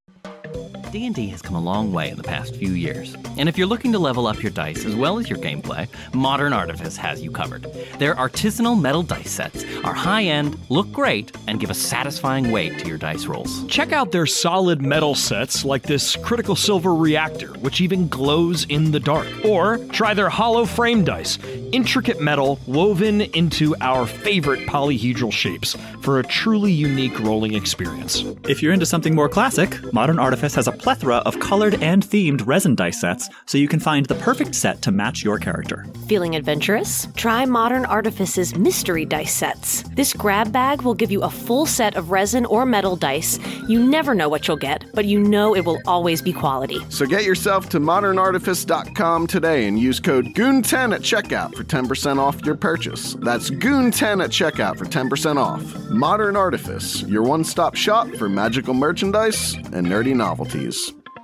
D&D has come a long way in the past few years, and if you're looking to level up your dice as well as your gameplay, Modern Artifice has you covered. Their artisanal metal dice sets are high-end, look great, and give a satisfying weight to your dice rolls. Check out their solid metal sets like this Critical Silver Reactor, which even glows in the dark. Or try their hollow frame dice, intricate metal woven into our favorite polyhedral shapes for a truly unique rolling experience. If you're into something more classic, Modern Artifice has a plethora of colored and themed resin dice sets, so you can find the perfect set to match your character. Feeling adventurous? Try Modern Artifice's mystery dice sets. This grab bag will give you a full set of resin or metal dice. You never know what you'll get, but you know it will always be quality. So get yourself to modernartifice.com today and use code GOON10 at checkout for 10% off your purchase. That's GOON10 at checkout for 10% off. Modern Artifice, your one-stop shop for magical merchandise and nerdy novelties.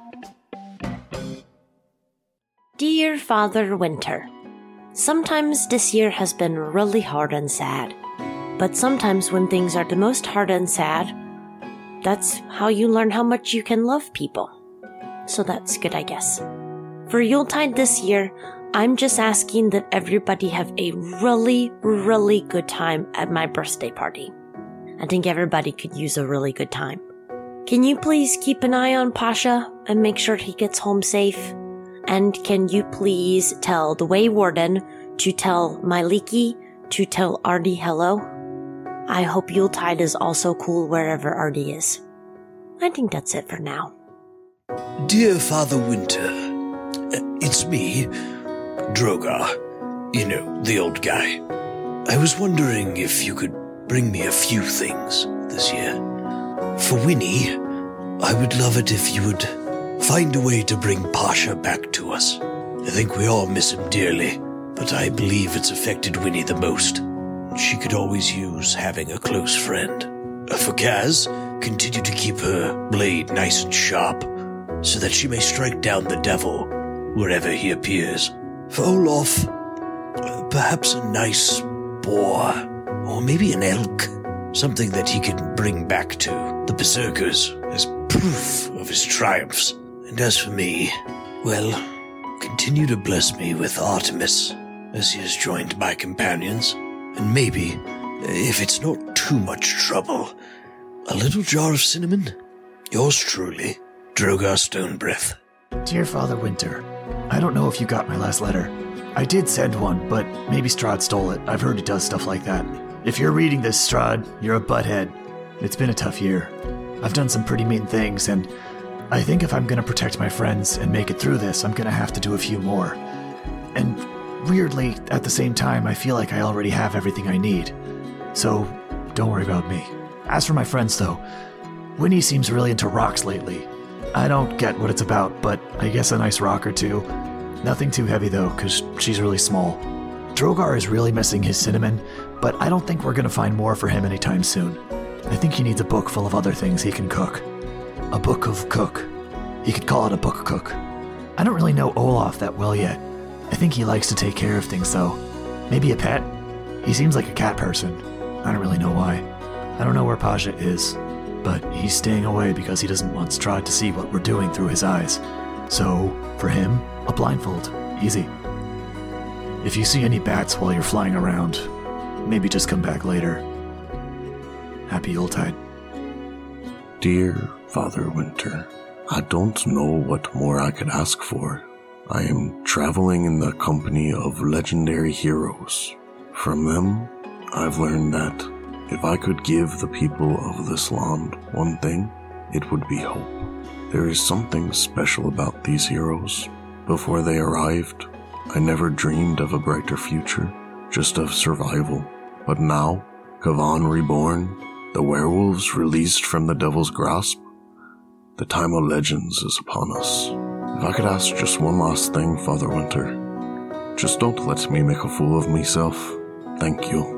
Dear Father Winter, sometimes this year has been really hard and sad. But sometimes when things are the most hard and sad, that's how you learn how much you can love people. So that's good, I guess. For Yuletide this year, I'm just asking that everybody have a really, really good time at my birthday party. I think everybody could use a really good time. Can you please keep an eye on Pasha and make sure he gets home safe? And can you please tell the Way Warden to tell Myliki to tell Artie hello? I hope Yuletide is also cool wherever Artie is. I think that's it for now. Dear Father Winter, it's me, Drogar. You know, the old guy. I was wondering if you could bring me a few things this year. For Winnie, I would love it if you would find a way to bring Pasha back to us. I think we all miss him dearly, but I believe it's affected Winnie the most. She could always use having a close friend. For Kaz, continue to keep her blade nice and sharp, so that she may strike down the devil wherever he appears. For Olaf, perhaps a nice boar, or maybe an elk, something that he can bring back to the Berserkers as proof of his triumphs. And as for me, well, continue to bless me with Artemis, as he has joined my companions, and maybe, if it's not too much trouble, a little jar of cinnamon. Yours truly, Drogar Stonebreath. Dear Father Winter, I don't know if you got my last letter. I did send one, but maybe Strahd stole it. I've heard he does stuff like that. If you're reading this, Strahd, you're a butthead. It's been a tough year. I've done some pretty mean things, and I think if I'm going to protect my friends and make it through this, I'm going to have to do a few more. And weirdly, at the same time, I feel like I already have everything I need. So, don't worry about me. As for my friends, though, Winnie seems really into rocks lately. I don't get what it's about, but I guess a nice rock or two. Nothing too heavy, though, because she's really small. Drogar is really missing his cinnamon, but I don't think we're going to find more for him anytime soon. I think he needs a book full of other things he can cook. A book of cook. He could call it a book cook. I don't really know Olaf that well yet. I think he likes to take care of things, though. Maybe a pet? He seems like a cat person. I don't really know why. I don't know where Pasha is, but he's staying away because he doesn't want Strahd to see what we're doing through his eyes. So, for him, a blindfold. Easy. If you see any bats while you're flying around, maybe just come back later. Happy Yuletide. Dear Father Winter, I don't know what more I could ask for. I am traveling in the company of legendary heroes. From them, I've learned that if I could give the people of this land one thing, it would be hope. There is something special about these heroes. Before they arrived, I never dreamed of a brighter future, just of survival. But now, Kavan reborn, the werewolves released from the devil's grasp, the time of legends is upon us. If I could ask just one last thing, Father Winter, just don't let me make a fool of myself. Thank you.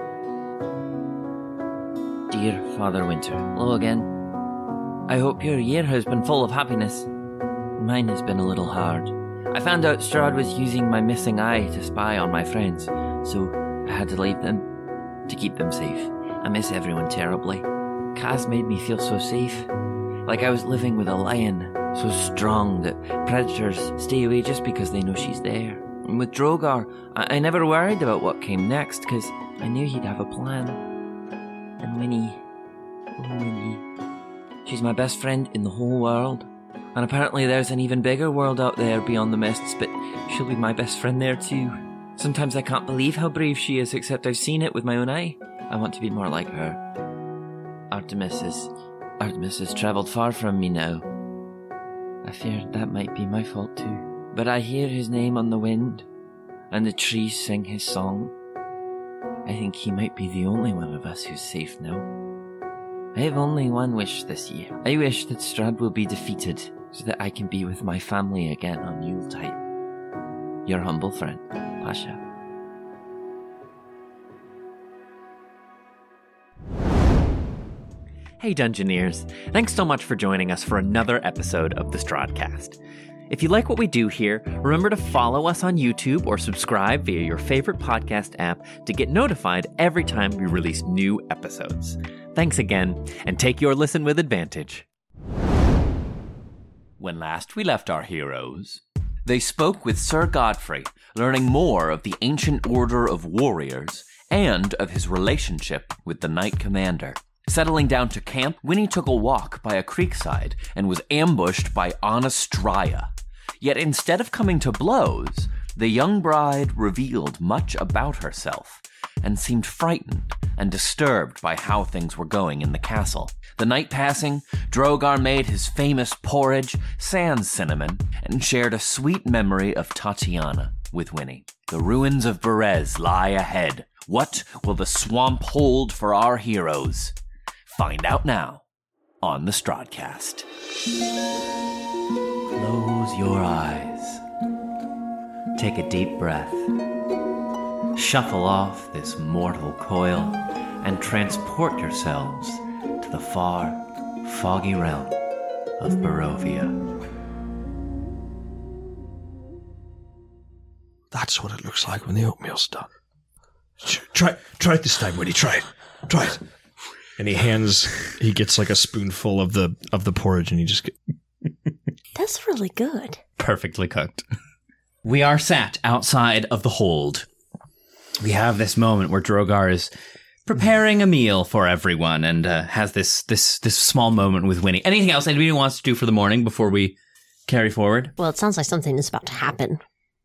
Dear Father Winter, hello again. I hope your year has been full of happiness. Mine has been a little hard. I found out Strahd was using my missing eye to spy on my friends, so I had to leave them to keep them safe. I miss everyone terribly. Kaz made me feel so safe. Like I was living with a lion, so strong that predators stay away just because they know she's there. And with Drogar, I never worried about what came next, because I knew he'd have a plan. And Winnie, oh Winnie, she's my best friend in the whole world. And apparently there's an even bigger world out there beyond the mists, but she'll be my best friend there too. Sometimes I can't believe how brave she is, except I've seen it with my own eye. I want to be more like her. Artemis has travelled far from me now. I fear that might be my fault too. But I hear his name on the wind, and the trees sing his song. I think he might be the only one of us who's safe now. I have only one wish this year. I wish that Strahd will be defeated, so that I can be with my family again on Yuletide. Your humble friend, Pasha. Hey Dungeoneers, thanks so much for joining us for another episode of the Strahdcast. If you like what we do here, remember to follow us on YouTube or subscribe via your favorite podcast app to get notified every time we release new episodes. Thanks again, and take your listen with advantage. When last we left our heroes, they spoke with Sir Godfrey, learning more of the ancient order of warriors and of his relationship with the Knight Commander. Settling down to camp, Winnie took a walk by a creekside and was ambushed by Anastraya. Yet instead of coming to blows, the young bride revealed much about herself and seemed frightened and disturbed by how things were going in the castle. The night passing, Drogar made his famous porridge, sans cinnamon, and shared a sweet memory of Tatiana with Winnie. The ruins of Berez lie ahead. What will the swamp hold for our heroes? Find out now on the Strahdcast. Close your eyes. Take a deep breath. Shuffle off this mortal coil and transport yourselves to the far, foggy realm of Barovia. That's what it looks like when the oatmeal's done. Try it this time, Winnie. Try it. And he gets like a spoonful of the porridge, and he just That's really good. Perfectly cooked. We are sat outside of the hold. We have this moment where Drogar is preparing a meal for everyone and has this small moment with Winnie. Anything else anybody wants to do for the morning before we carry forward? Well, it sounds like something is about to happen.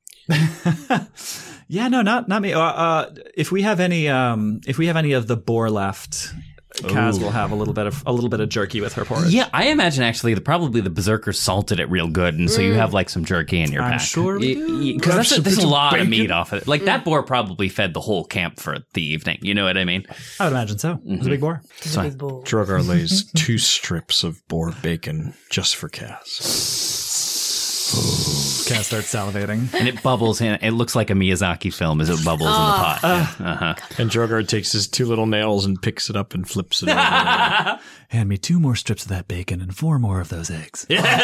Yeah, no, not me. If we have any of the boar left, Kaz will have a little bit of jerky with her porridge. Yeah, I imagine actually probably the berserkers salted it real good, and so you have like some jerky in your pack. I'm sure we do. Because there's a lot of meat off of it. Like that boar probably fed the whole camp for the evening. You know what I mean? I would imagine so. It's a big boar. Drogar lays 2 strips of boar bacon just for Kaz. Kaz starts salivating. And it bubbles in. It looks like a Miyazaki film as it bubbles in the pot. And Drogar takes his 2 little nails and picks it up and flips it over. Hand me 2 more strips of that bacon and 4 more of those eggs.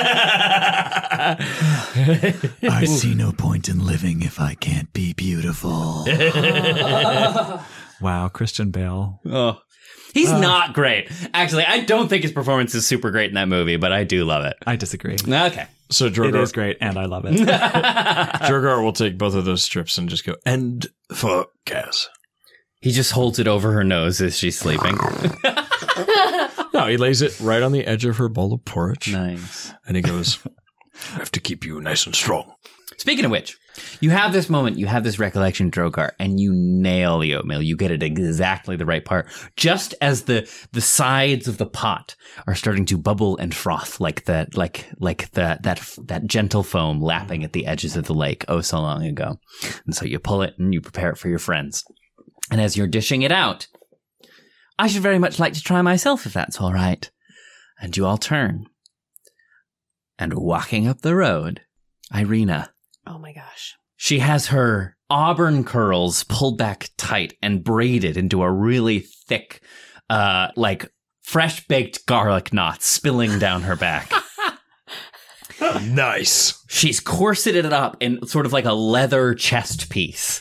I see no point in living if I can't be beautiful. Wow, Christian Bale. Oh. He's not great. Actually, I don't think his performance is super great in that movie, but I do love it. I disagree. Okay. So Drogar, It is great, and I love it. Drogar will take both of those strips and just go, and for Kaz. He just holds it over her nose as she's sleeping. No, he lays it right on the edge of her bowl of porridge. Nice. And he goes, I have to keep you nice and strong. Speaking of which, you have this moment, you have this recollection, Drogar, and you nail the oatmeal. You get it exactly the right part. Just as the sides of the pot are starting to bubble and froth like that gentle foam lapping at the edges of the lake oh so long ago. And so you pull it and you prepare it for your friends. And as you're dishing it out, I should very much like to try myself if that's all right. And you all turn. And walking up the road, Irina. Oh my gosh. She has her auburn curls pulled back tight and braided into a really thick, like fresh-baked garlic knot spilling down her back. Nice. She's corseted it up in sort of like a leather chest piece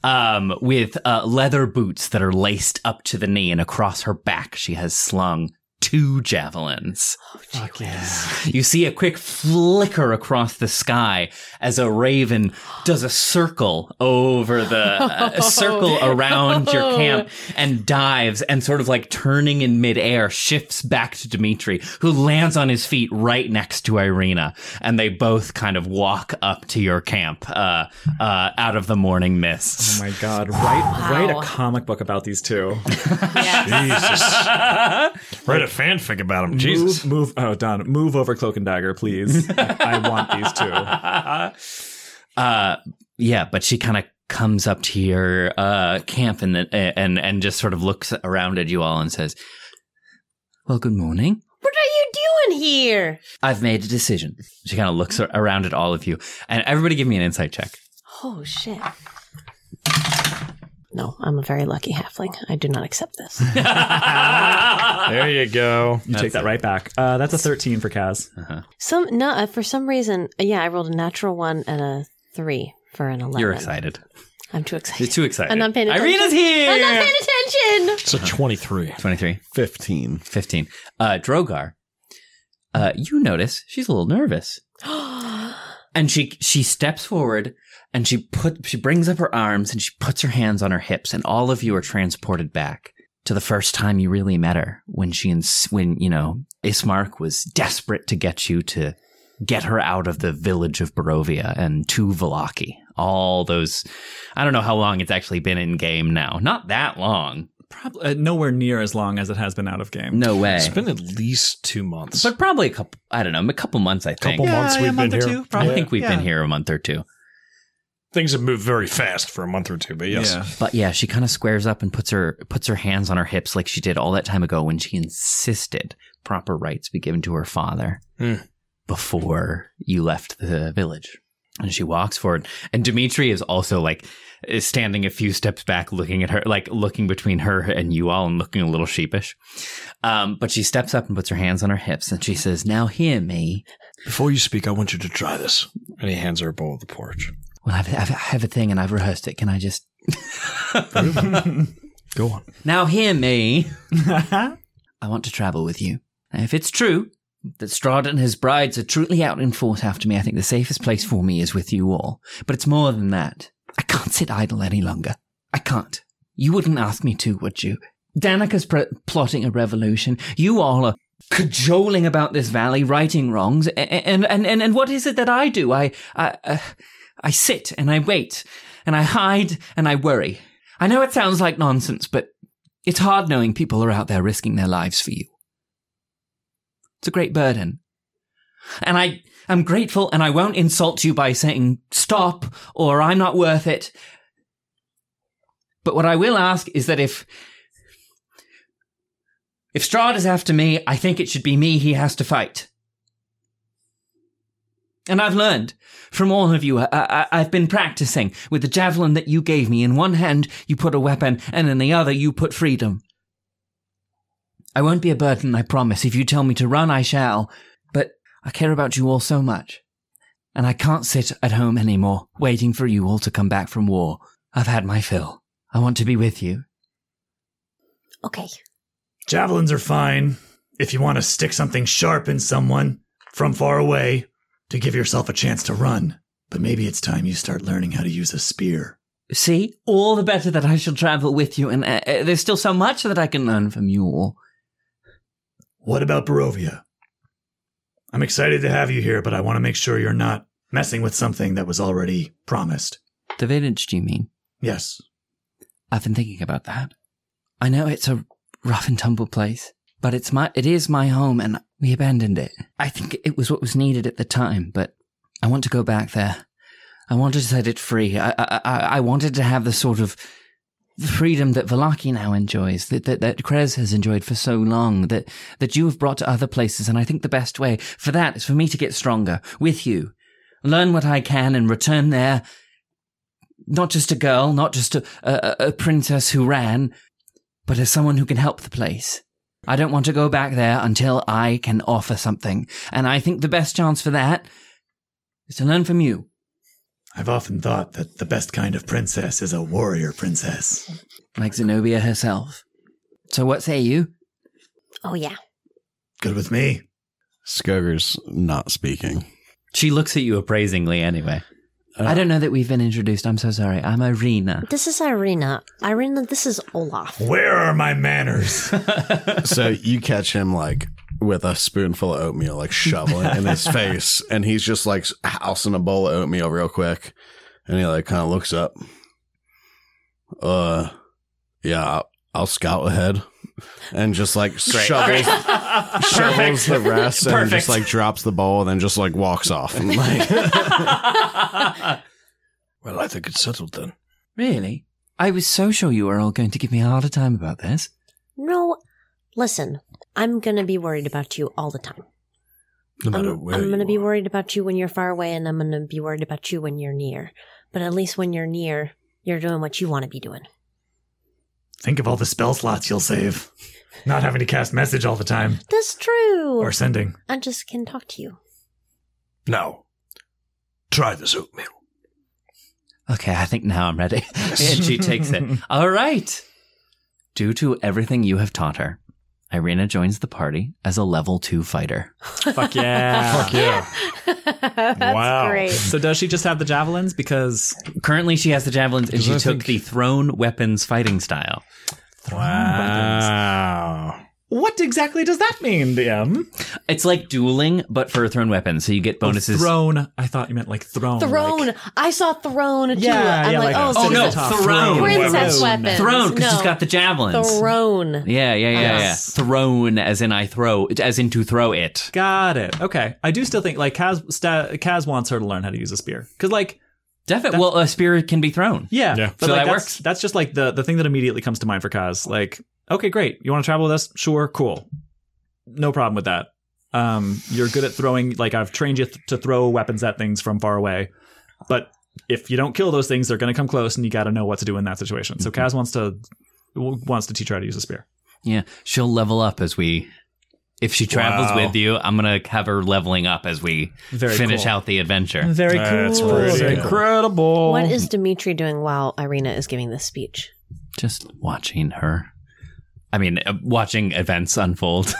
with leather boots that are laced up to the knee, and across her back she has slung 2 javelins. Fuck yeah. You see a quick flicker across the sky as a raven does a circle over the circle around your camp and dives and sort of like turning in midair shifts back to Dimitri, who lands on his feet right next to Irina, and they both kind of walk up to your camp out of the morning mists. Oh my God! Write a comic book about these two. Jesus. Write a fanfic about him. Jesus. Move. Oh, Don, move over Cloak and Dagger, please. I want these two. Yeah, but she kind of comes up to your camp and just sort of looks around at you all and says, "Well, good morning. What are you doing here? I've made a decision." She kind of looks around at all of you, and everybody give me an insight check. Oh, shit. No, I'm a very lucky halfling. I do not accept this. There you go. You take that right back. That's a 13 for Kaz. For some reason, I rolled a natural 1 and a 3 for an 11. You're excited. I'm too excited. You're too excited. I'm not paying attention. Irina's here! I'm not paying attention! It's a 23. 23. 15. 15. Drogar, you notice she's a little nervous. And she steps forward and she brings up her arms and she puts her hands on her hips, and all of you are transported back to the first time you really met her, when Ismark was desperate to get you to get her out of the village of Barovia and to Vallaki. All those, I don't know how long it's actually been in game now. Not that long. Probably nowhere near as long as it has been out of game. No way. It's been at least 2 months. But probably a couple months, I think. Months we've been here. I think we've been here a month or two. Things have moved very fast for a month or two, but yes. Yeah. But yeah, she kind of squares up and puts her hands on her hips like she did all that time ago when she insisted proper rights be given to her father before you left the village. And she walks forward, and Dimitri is also is standing a few steps back, looking at her, looking between her and you all, and looking a little sheepish. But she steps up and puts her hands on her hips, and she says, "Now hear me. Before you speak, I want you to try this." And he hands her a bowl of the porridge. Well, I have a thing, and I've rehearsed it. Can I just Go on. Now hear me. I want to travel with you. Now, if it's true that Strahd and his brides are truly out in force after me, I think the safest place for me is with you all. But it's more than that. I can't sit idle any longer. I can't. You wouldn't ask me to, would you? Danica's plotting a revolution. You all are cajoling about this valley, righting wrongs. And what is it that I do? I sit and I wait and I hide and I worry. I know it sounds like nonsense, but it's hard knowing people are out there risking their lives for you. It's a great burden. And I'm grateful, and I won't insult you by saying stop or I'm not worth it. But what I will ask is that if Strahd is after me, I think it should be me he has to fight. And I've learned from all of you. I've been practicing with the javelin that you gave me. In one hand, you put a weapon, and in the other, you put freedom. I won't be a burden, I promise. If you tell me to run, I shall. But I care about you all so much. And I can't sit at home anymore, waiting for you all to come back from war. I've had my fill. I want to be with you. Okay. Javelins are fine if you want to stick something sharp in someone from far away to give yourself a chance to run. But maybe it's time you start learning how to use a spear. See? All the better that I shall travel with you, and there's still so much that I can learn from you all. What about Barovia? I'm excited to have you here, but I want to make sure you're not messing with something that was already promised. The village, do you mean? Yes. I've been thinking about that. I know it's a rough and tumble place, but it is my home, and we abandoned it. I think it was what was needed at the time, but I want to go back there. I wanted to set it free. I wanted to have the sort of freedom that Vallaki now enjoys, that Krez has enjoyed for so long, that you have brought to other places. And I think the best way for that is for me to get stronger with you, learn what I can, and return there, not just a girl, not just a princess who ran, but as someone who can help the place. I don't want to go back there until I can offer something. And I think the best chance for that is to learn from you. I've often thought that the best kind of princess is a warrior princess. Like Zenobia herself. So what say you? Oh, yeah. Good with me. Skoger's not speaking. She looks at you appraisingly anyway. I don't know that we've been introduced. I'm so sorry. I'm Irina. This is Irina. Irina, this is Olaf. Where are my manners? So you catch him like with a spoonful of oatmeal, like shoveling it in his face, and he's just like housing a bowl of oatmeal real quick, and he like kind of looks up. Yeah, I'll scout ahead, and just like shovels the rest, and just like drops the bowl, and then just like walks off. And, like, Well, I think it's settled then. Really? I was so sure you were all going to give me a harder time about this. No, listen, I'm going to be worried about you all the time. No matter where I'm going to you be are. worried about you when you're far away, and I'm going to be worried about you when you're near. But at least when you're near, you're doing what you want to be doing. Think of all the spell slots you'll save. Not having to cast message all the time. That's true. Or sending. I just can talk to you. Now, try this oatmeal. Okay, I think now I'm ready. And she takes it. All right. Due to everything you have taught her, Irina joins the party as a level 2 fighter. Fuck yeah. Fuck yeah. That's Wow. great. So does she just have the javelins? Because Currently, she has the javelins, and Because she I took think- the thrown weapons fighting style. Wow. what exactly does that mean, DM? It's like dueling, but for thrown weapons, so you get bonuses. Throne. I thought you meant like throne. Throne. Like, I saw throne too. Yeah, I'm yeah, like, like oh, a- so no, it's a throne. princess weapons. Throne, because no. she's got the javelins. Throne. Yeah. Yes. Thrown, as in I throw, as in to throw it. got it. Okay. I do still think like Kaz wants her to learn how to use a spear. Because like, Definitely. Well, a spear can be thrown. yeah. Yeah. But So like, that that's, works. That's just like the thing that immediately comes to mind for Kaz. Like, okay, great. You want to travel with us? Sure. Cool. No problem with that. You're good at throwing. Like I've trained you to throw weapons at things from far away. But if you don't kill those things, they're going to come close, and you got to know what to do in that situation. So Kaz wants to teach her how to use a spear. Yeah. She'll level up as we. If she travels Wow. with you, I'm going to have her leveling up as we Very finish cool. out the adventure. Very That's cool. pretty cool. Incredible. What is Dimitri doing while Irina is giving this speech? Just watching her. I mean, watching events unfold.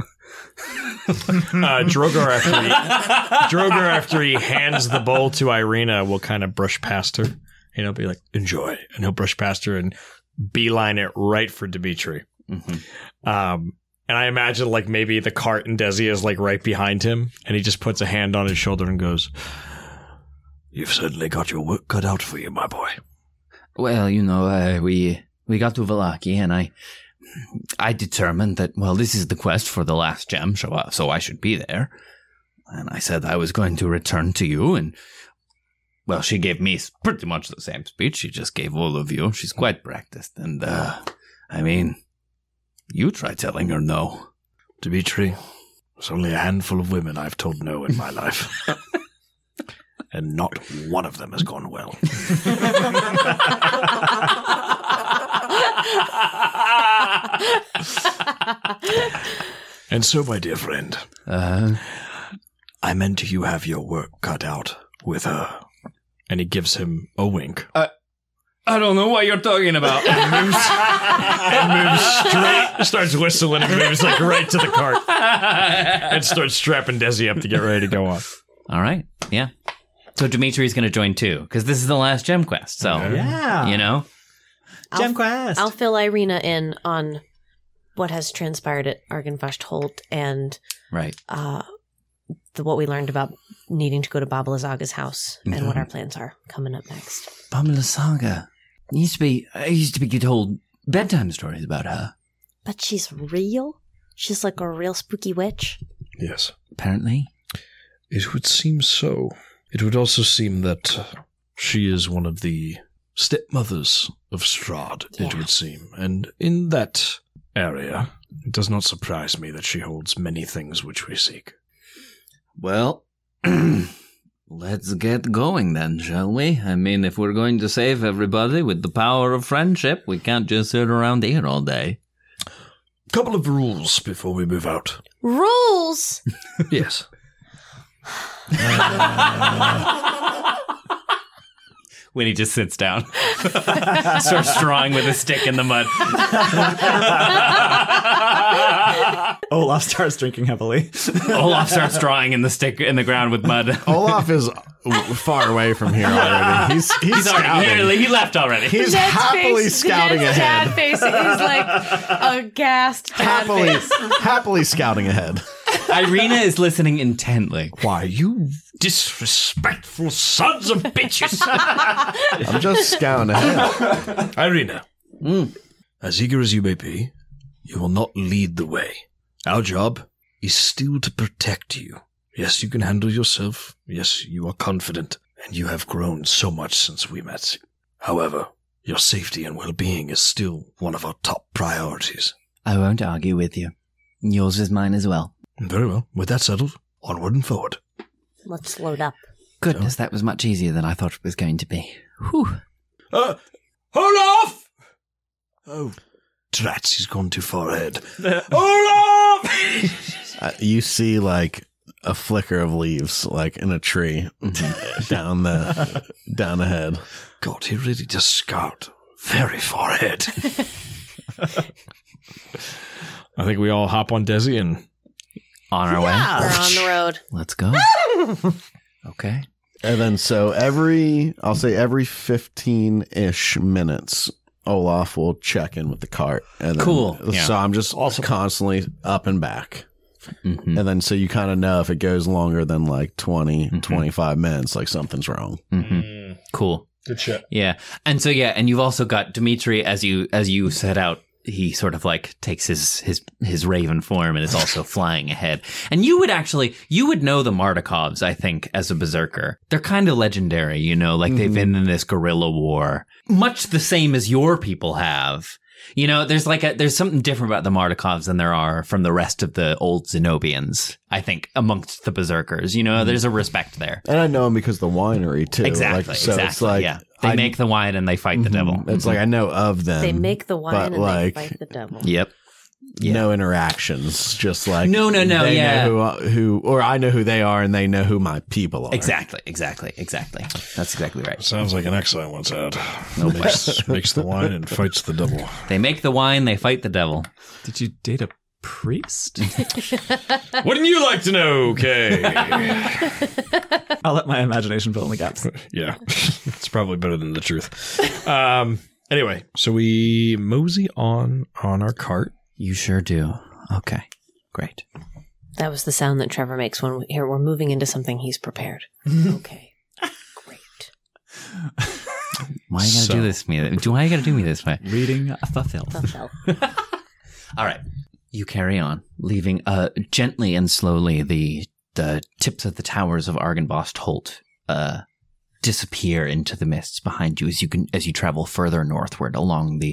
Drogar after he hands the bowl to Irina will kind of brush past her. You know, be like, enjoy. And he'll brush past her and beeline it right for Dimitri. And I imagine like maybe the cart and Desi is like right behind him, and he just puts a hand on his shoulder and goes, You've certainly got your work cut out for you, my boy. Well, you know, we got to Vallaki, and I determined that, well, this is the quest for the last gem, so I should be there. And I said I was going to return to you, and, well, she gave me pretty much the same speech she just gave all of you. She's quite practiced, and, I mean, you try telling her no. Dimitri, there's only a handful of women I've told no in my life. And not one of them has gone well. And so, my dear friend, I meant you have your work cut out with her. and he gives him a wink. I don't know what you're talking about. And moves straight, starts whistling and moves like right to the cart. And starts strapping Desi up to get ready to go on. All right. Yeah. So Dimitri's going to join too, because this is the last gem quest. So, Yeah. you know, Gem quest. I'll fill Irina in on what has transpired at Argynvost Holt and Right. what we learned about needing to go to Baba Lyzaga's house and what our plans are coming up next. Baba Lyzaga. I used to be told bedtime stories about her. But she's real? She's like a real spooky witch? Yes. Apparently. It would seem so. It would also seem that she is one of the stepmothers of Strahd, it would seem. And in that area, it does not surprise me that she holds many things which we seek. Well, let's get going then, shall we? I mean, if we're going to save everybody with the power of friendship, we can't just sit around here all day. Couple of rules before we move out. Rules? Yes. Winnie just sits down. Starts drawing with a stick in the mud. Olaf starts drinking heavily. Olaf starts drawing in the ground with mud. Olaf is far away from here already. He's scouting. He left already. He's happily scouting Ned's ahead. dad face is like aghast. Happily scouting ahead. Irina is listening intently. Why, you disrespectful sons of bitches. I'm just scouting ahead. Irina, as eager as you may be, you will not lead the way. Our job is still to protect you. Yes, you can handle yourself. Yes, you are confident, and you have grown so much since we met. However, your safety and well-being is still one of our top priorities. I won't argue with you. Yours is mine as well. Very well. With that settled, onward and forward. Let's load up. Goodness, that was much easier than I thought it was going to be. Whew. Olaf! Oh, drats, he's gone too far ahead. Olaf! You see, like, a flicker of leaves, like, in a tree down ahead. God, he really does scout very far ahead. I think we all hop on Desi and on our way. We're on the road. Let's go. Okay. And then I'll say every 15-ish minutes, Olaf will check in with the cart. And then, Cool. So I'm just constantly up and back. Mm-hmm. And then so you kind of know if it goes longer than like 20, 25 minutes, like something's wrong. Mm-hmm. Cool. Good shit. Yeah. And so, and you've also got Dimitri as you set out. He sort of like takes his raven form and is also flying ahead. And you would know the Mardikovs, I think, as a berserker. They're kind of legendary, like they've been in this guerrilla war, much the same as your people have. There's something different about the Mardikovs than there are from the rest of the old Zenobians, I think, amongst the berserkers. There's a respect there. And I know him because of the winery, too. Exactly. It's like, They make the wine and they fight the devil. It's like I know of them. They make the wine and like, they fight the devil. Yep. Yeah. No interactions, just like no. They know who, or I know who they are, and they know who my people are. Exactly. That's exactly right. Sounds like an exile once had. Makes the wine and fights the devil. They make the wine, they fight the devil. Did you date a priest? Wouldn't you like to know, Kay? I'll let my imagination fill in the gaps. Yeah, it's probably better than the truth. Anyway, so we mosey on our cart. You sure do. Okay, great. That was the sound that Trevor makes when we're moving into something he's prepared. Okay, great. Why you gotta do this to me? Why you gotta do me this way? Reading the filth. All right. You carry on, leaving gently and slowly the tips of the towers of Argynvost Holt disappear into the mists behind you as you travel further northward along the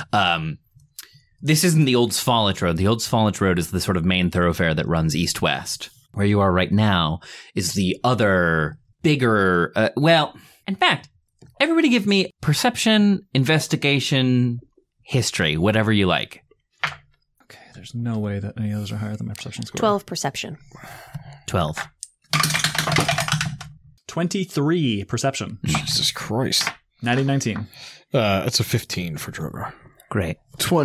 this isn't the Old Svalich Road. The Old Svalich Road is the sort of main thoroughfare that runs east-west. Where you are right now is the other bigger in fact, everybody give me perception, investigation, history, whatever you like. Okay, there's no way that any of those are higher than my perception score. 12 perception. 12. 23 perception. Jesus Christ. 19. It's a 15 for Drogar. Great.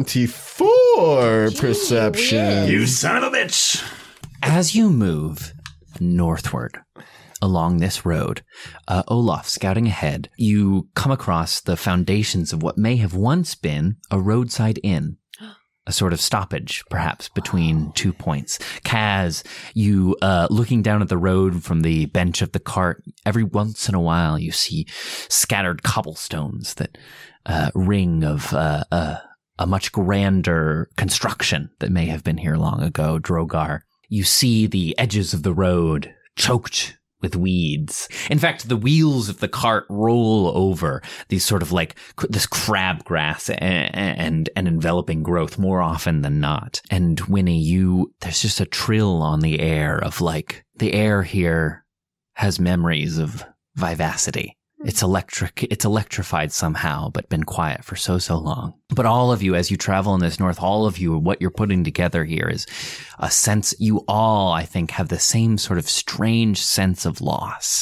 24 perception. You son of a bitch! As you move northward along this road, Olaf scouting ahead, you come across the foundations of what may have once been a roadside inn. A sort of stoppage, perhaps, between 2 points. Kaz, you looking down at the road from the bench of the cart, every once in a while you see scattered cobblestones that ring of a much grander construction that may have been here long ago, Drogar. You see the edges of the road choked with weeds. In fact, the wheels of the cart roll over these sort of like this crabgrass and enveloping growth more often than not. And Winnie, there's just a trill on the air of like, the air here has memories of vivacity. It's electrified somehow, but been quiet for so long. But all of you, as you travel in this north, all of you, what you're putting together here is a sense, you all, I think, have the same sort of strange sense of loss.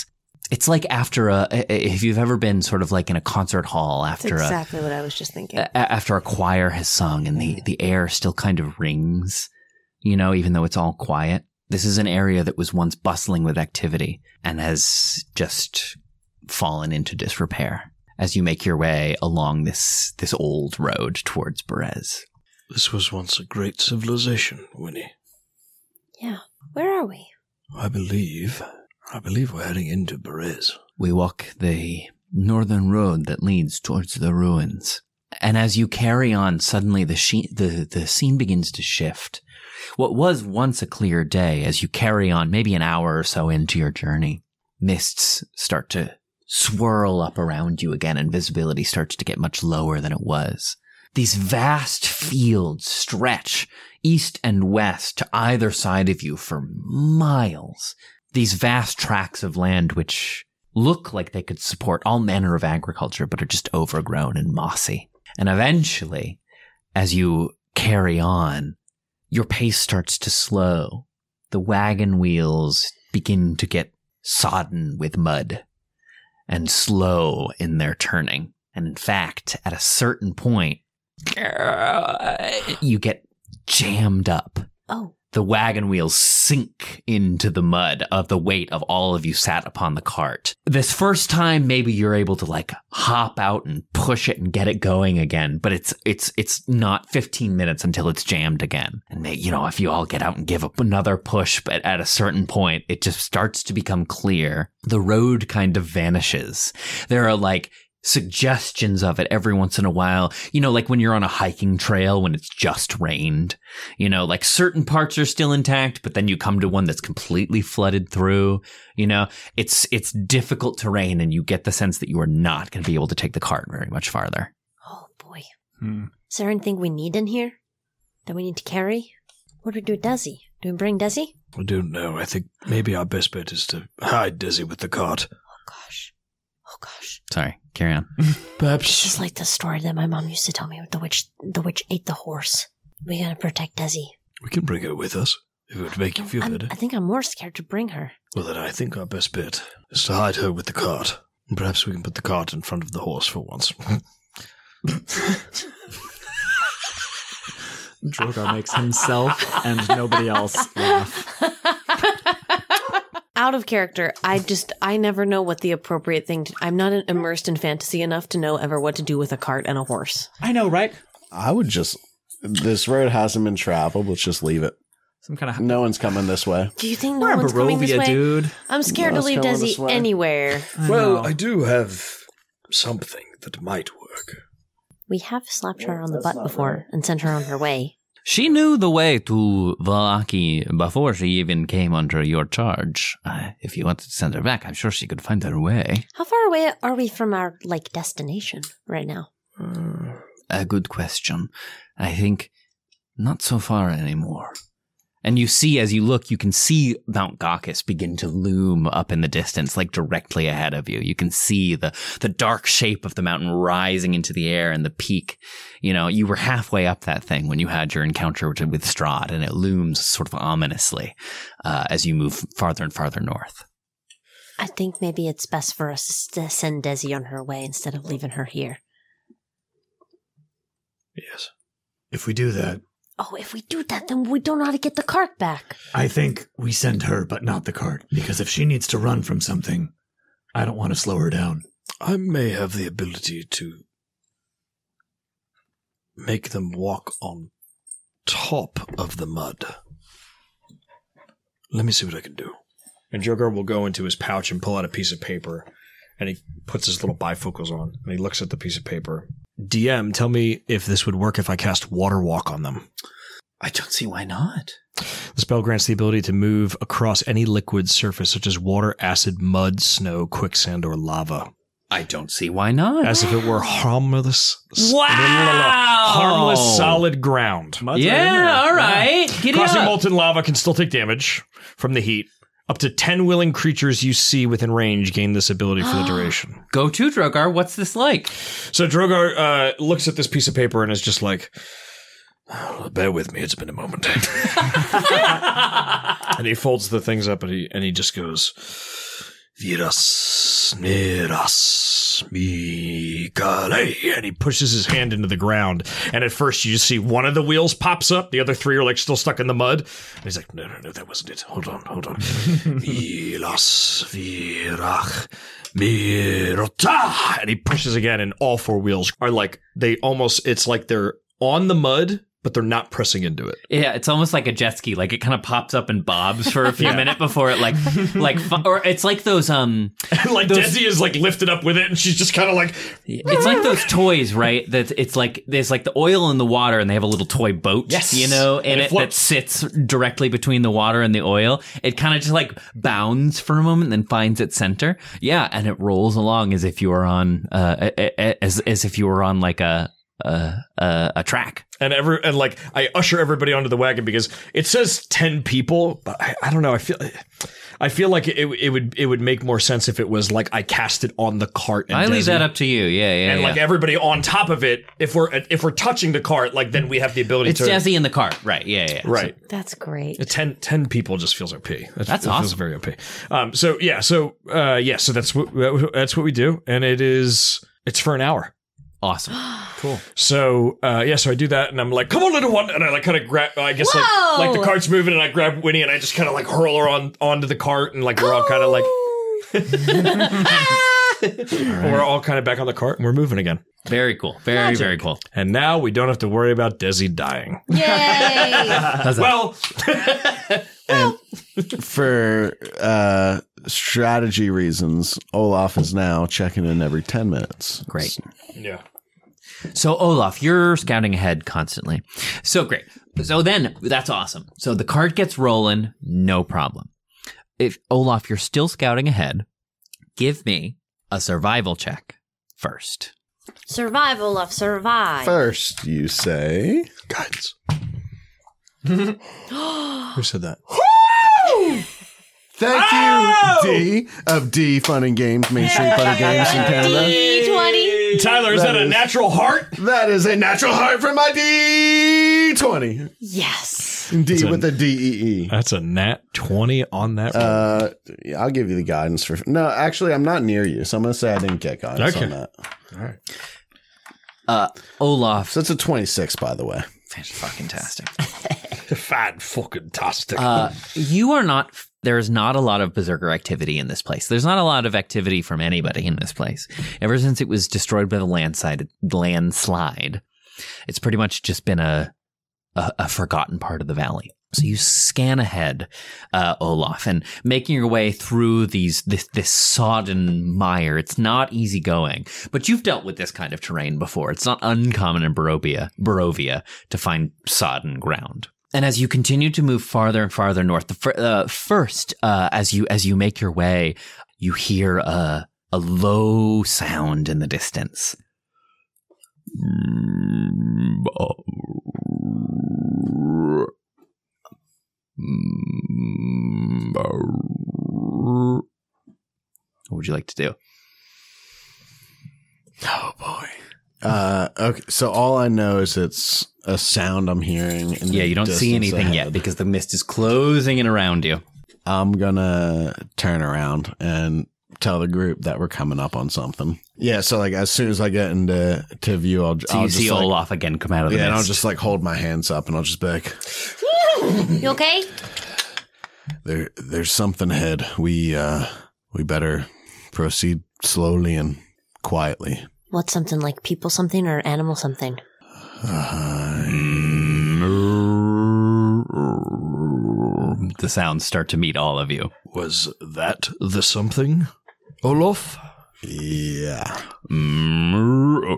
It's like after if you've ever been sort of like in a concert hall after That's exactly what I was just thinking. After a choir has sung and the air still kind of rings, you know, even though it's all quiet. This is an area that was once bustling with activity and has just fallen into disrepair as you make your way along this old road towards Berez. This was once a great civilization, Winnie. Yeah. Where are we? I believe we're heading into Berez. We walk the northern road that leads towards the ruins. And as you carry on, suddenly the scene begins to shift. What was once a clear day, as you carry on maybe an hour or so into your journey, mists start to swirl up around you again and visibility starts to get much lower than it was. These vast fields stretch east and west to either side of you for miles. These vast tracts of land which look like they could support all manner of agriculture but are just overgrown and mossy. And eventually, as you carry on, your pace starts to slow. The wagon wheels begin to get sodden with mud and slow in their turning. And in fact, at a certain point, you get jammed up. Oh. The wagon wheels sink into the mud of the weight of all of you sat upon the cart. This first time, maybe you're able to like hop out and push it and get it going again, but it's not 15 minutes until it's jammed again. And you know, if you all get out and give up another push, but at a certain point, it just starts to become clear. The road kind of vanishes. There are like suggestions of it every once in a while, you know, like when you're on a hiking trail when it's just rained, you know, like certain parts are still intact, but then you come to one that's completely flooded through, you know, it's difficult terrain and you get the sense that you are not going to be able to take the cart very much farther. Oh boy. Is there anything we need in here that we need to carry? What do we do with Desi? Do we bring Desi? I don't know. I think maybe our best bet is to hide Desi with the cart. Oh gosh. Sorry, carry on. Perhaps. This is like the story that my mom used to tell me. The witch ate the horse. We gotta protect Desi. We can bring her with us, if it would make you feel better. I think I'm more scared to bring her. Well, then I think our best bet is to hide her with the cart. And perhaps we can put the cart in front of the horse for once. Drogar makes himself and nobody else laugh. Out of character, I never know what the appropriate thing I'm not immersed in fantasy enough to know ever what to do with a cart and a horse. I know, right? I would just, this road hasn't been traveled. Let's just leave it. Some kind of. No one's coming this way. Do you think no one's coming this way? Dude. I'm scared to leave Desi anywhere. Well, I do have something that might work. We have slapped her on the butt before and sent her on her way. She knew the way to Vallaki before she even came under your charge. If you wanted to send her back, I'm sure she could find her way. How far away are we from our, destination right now? A good question. I think not so far anymore. And you see, as you look, you can see Mount Gaucus begin to loom up in the distance, like directly ahead of you. You can see the dark shape of the mountain rising into the air and the peak. You know, you were halfway up that thing when you had your encounter with Strahd, and it looms sort of ominously as you move farther and farther north. I think maybe it's best for us to send Desi on her way instead of leaving her here. Yes. If we do that. Oh, if we do that, then we don't know how to get the cart back. I think we send her, but not the cart, because if she needs to run from something, I don't want to slow her down. I may have the ability to make them walk on top of the mud. Let me see what I can do. And Drogar will go into his pouch and pull out a piece of paper, and he puts his little bifocals on, and he looks at the piece of paper. DM, tell me if this would work if I cast Water Walk on them. I don't see why not. The spell grants the ability to move across any liquid surface, such as water, acid, mud, snow, quicksand, or lava. I don't see why not. As if it were harmless. Wow! Harmless solid ground. Yeah, all right. Giddy Crossing up. molten lava can still take damage from the heat. Up to 10 willing creatures you see within range gain this ability for the duration. Go to, Drogar. What's this like? So Drogar looks at this piece of paper and is just like, oh, bear with me, it's been a moment. And he folds the things up and he just goes, Viras miras mikale. And he pushes his hand into the ground. And at first you just see one of the wheels pops up. The other three are like still stuck in the mud. And he's like, no, that wasn't it. Hold on. Vilas virach mirota. And he pushes again, and all four wheels are like, it's like they're on the mud, but they're not pressing into it. Yeah, it's almost like a jet ski. Like it kind of pops up and bobs for a few minutes before it or it's like those and like Desi is like lifted up with it, and she's just kind of like. It's like those toys, right? That it's like there's like the oil in the water, and they have a little toy boat, yes, in it that sits directly between the water and the oil. It kind of just like bounds for a moment, and then finds its center. Yeah, and it rolls along as if you were on as if you were on like a track. And like I usher everybody onto the wagon because it says 10 people, but I don't know. I feel like it would make more sense if it was like I cast it on the cart. And I leave that up to you. Yeah. And like everybody on top of it. If we're touching the cart, like then we have the ability to. It's Desi in the cart, right? Yeah. Right. That's great. 10 people just feels OP. That's awesome. Feels very OP. So that's what we do, and it's for an hour. Awesome. Cool. So, so I do that, and I'm like, come on, little one. And I like kind of grab, I guess like the cart's moving, and I grab Winnie, and I just kind of like hurl her onto the cart, and like we're all kind of like, we're all kind of back on the cart, and we're moving again. Very cool. Very cool. And now we don't have to worry about Desi dying. Yay! Well, and for strategy reasons, Olaf is now checking in every 10 minutes. Great. Yeah. So Olaf, you're scouting ahead constantly. So great. So then that's awesome. So the cart gets rolling, no problem. If Olaf, you're still scouting ahead, give me a survival check first. Survive, Olaf, survive. First, you say. Guidance. Who said that? Thank you, D of D Fun and Games, Main Street Fun and Games in Canada. D20. Tyler, is that a natural heart? That is a natural heart for my D20. Yes. D with a D-E-E. That's a nat 20 on that roll. Yeah, I'll give you the guidance for... No, actually, I'm not near you, so I'm going to say I didn't get guidance on that. All right. Olaf. So it's a 26, by the way. Fantastic. Fan-fucking-tastic. You are not... There is not a lot of berserker activity in this place. There's not a lot of activity from anybody in this place. Ever since it was destroyed by the landslide, it's pretty much just been a forgotten part of the valley. So you scan ahead, Olaf, and making your way through this sodden mire. It's not easy going, but you've dealt with this kind of terrain before. It's not uncommon in Barovia to find sodden ground. And as you continue to move farther and farther north, first, as you make your way, you hear a low sound in the distance. What would you like to do? Oh boy. Okay, so all I know is it's a sound I'm hearing. You don't see anything yet because the mist is closing in around you. I'm gonna turn around and tell the group that we're coming up on something. Yeah, so like as soon as I get into view, I'll see Olaf again come out of the mist. And I'll just like hold my hands up and I'll just be like, You okay? There's something ahead. We better proceed slowly and quietly. What's something, like people something or animal something? The sounds start to meet all of you. Was that the something, Olaf? Yeah. Do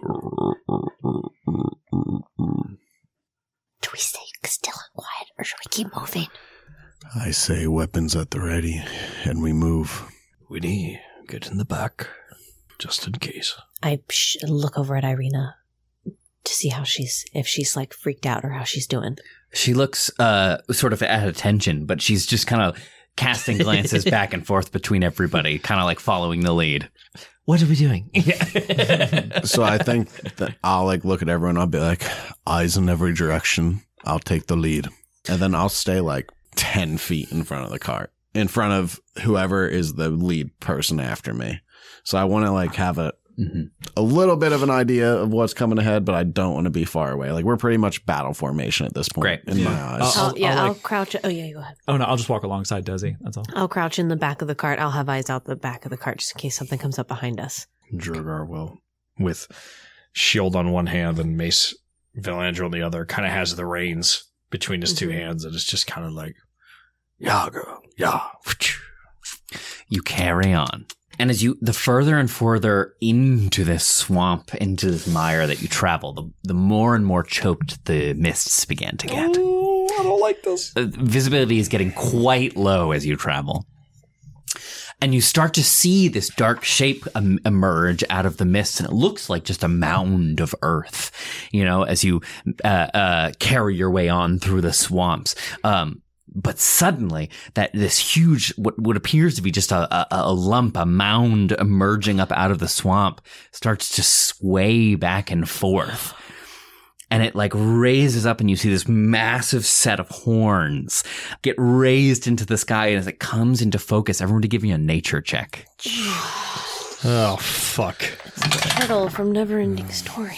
we stay still and quiet, or should we keep moving? I say weapons at the ready, and we move. Winnie, get in the back, just in case. I look over at Irina to see if she's like freaked out or how she's doing. She looks sort of at attention, but she's just kind of casting glances back and forth between everybody, kind of like following the lead. What are we doing? So I think that I'll like look at everyone. I'll be like, eyes in every direction. I'll take the lead. And then I'll stay like 10 feet in front of the cart. in front of whoever is the lead person after me. So I want to like have a little bit of an idea of what's coming ahead, but I don't want to be far away. Like we're pretty much battle formation at this point in my eyes. I'll crouch. Oh yeah, go ahead. Oh no, I'll just walk alongside Desi. That's all. I'll crouch in the back of the cart. I'll have eyes out the back of the cart just in case something comes up behind us. Drogar will, with shield on one hand and Mace Valandra on the other, kind of has the reins between his two hands, and it's just kind of like, yeah, girl, yeah. You carry on. And as the further and further into this swamp, into this mire that you travel, the more and more choked the mists began to get. Oh, I don't like this. Visibility is getting quite low as you travel. And you start to see this dark shape emerge out of the mists, and it looks like just a mound of earth, as you carry your way on through the swamps. But suddenly, this huge, what appears to be just a lump, a mound emerging up out of the swamp, starts to sway back and forth. And it like raises up, and you see this massive set of horns get raised into the sky. And as it comes into focus, everyone to give me a nature check. Oh, fuck. Turtle from Neverending Story.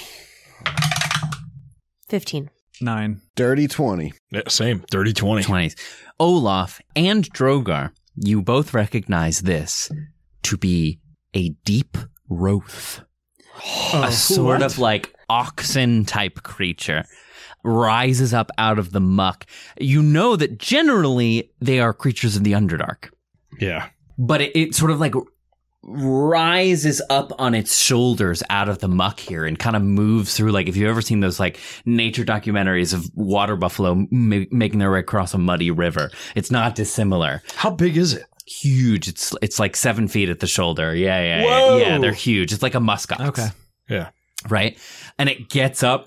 15. 9. Dirty 20. Yeah, same. Dirty 20. 20s. Olaf and Drogar, you both recognize this to be a deep Roth. A sort of like oxen type creature rises up out of the muck. You know that generally they are creatures of the Underdark. Yeah. But it sort of like rises up on its shoulders out of the muck here and kind of moves through. Like if you've ever seen those like nature documentaries of water buffalo making their way across a muddy river, it's not dissimilar. How big is it? Huge. It's like 7 feet at the shoulder. Yeah. Whoa. Yeah, they're huge. It's like a muskox. Okay. Yeah. Right? And it gets up.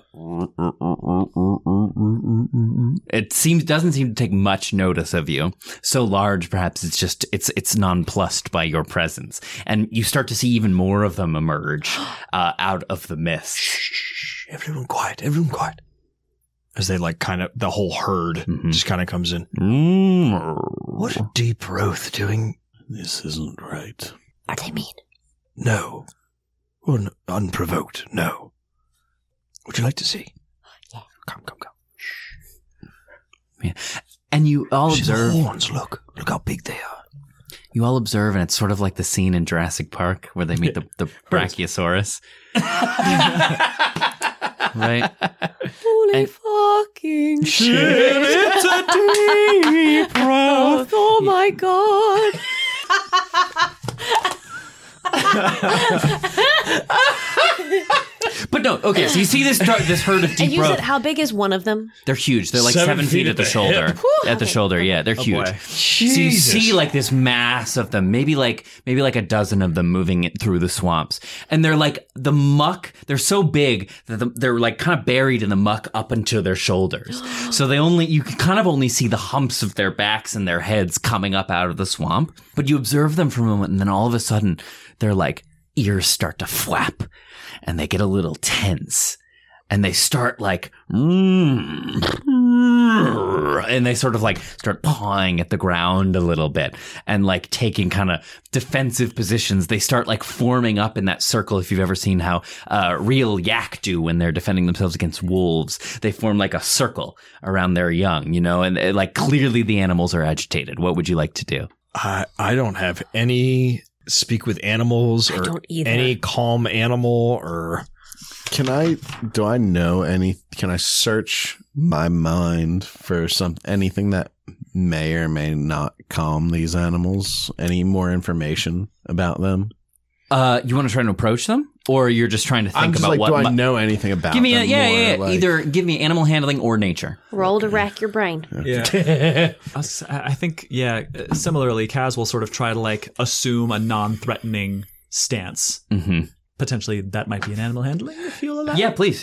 It doesn't seem to take much notice of you. So large, perhaps it's nonplussed by your presence. And you start to see even more of them emerge out of the mist. Shh, everyone quiet. As they like kind of, the whole herd just kind of comes in. What a deep Roth doing. This isn't right. Are they mean? No. Unprovoked, no. Would you like to see? Yeah. Come. Yeah. And you all See observe. the horns, look how big they are. You all observe, and it's sort of like the scene in Jurassic Park where they meet the Brachiosaurus. Right? Holy fucking Shit, it's a deep Roth. Oh my god. But no, okay, so you see this herd of And deep you Roth. said how big is one of them? They're huge. They're like 7 feet at the shoulder. At the shoulder, yeah, they're huge. boy. So you see like this mass of them, maybe like a dozen of them moving it through the swamps. And they're like the muck, they're so big that they're like kind of buried in the muck up into their shoulders. So you can kind of only see the humps of their backs and their heads coming up out of the swamp. But you observe them for a moment, and then all of a sudden their like ears start to flap and they get a little tense. And they start like, and they sort of like start pawing at the ground a little bit and like taking kind of defensive positions. They start like forming up in that circle. If you've ever seen how real yak do when they're defending themselves against wolves, they form like a circle around their young, and like clearly the animals are agitated. What would you like to do? I don't have any speak with animals or don't either. any calm animal or... Can I search my mind for anything that may or may not calm these animals? Any more information about them? You want to try to approach them, or you're just trying to think about what? Do I know anything about Give me them? Either give me animal handling or nature. Roll to rack your brain. Yeah. I think, similarly, Kaz will sort of try to like assume a non-threatening stance. Mm-hmm. Potentially that might be an animal handling, if you'll allow. Yeah, please.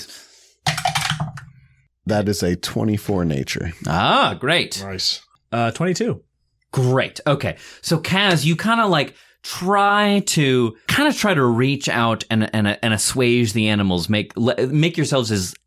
That is a 24 nature. Ah, great. Nice. 22. Great. Okay. So Kaz, you kind of like try to reach out and assuage the animals, make yourselves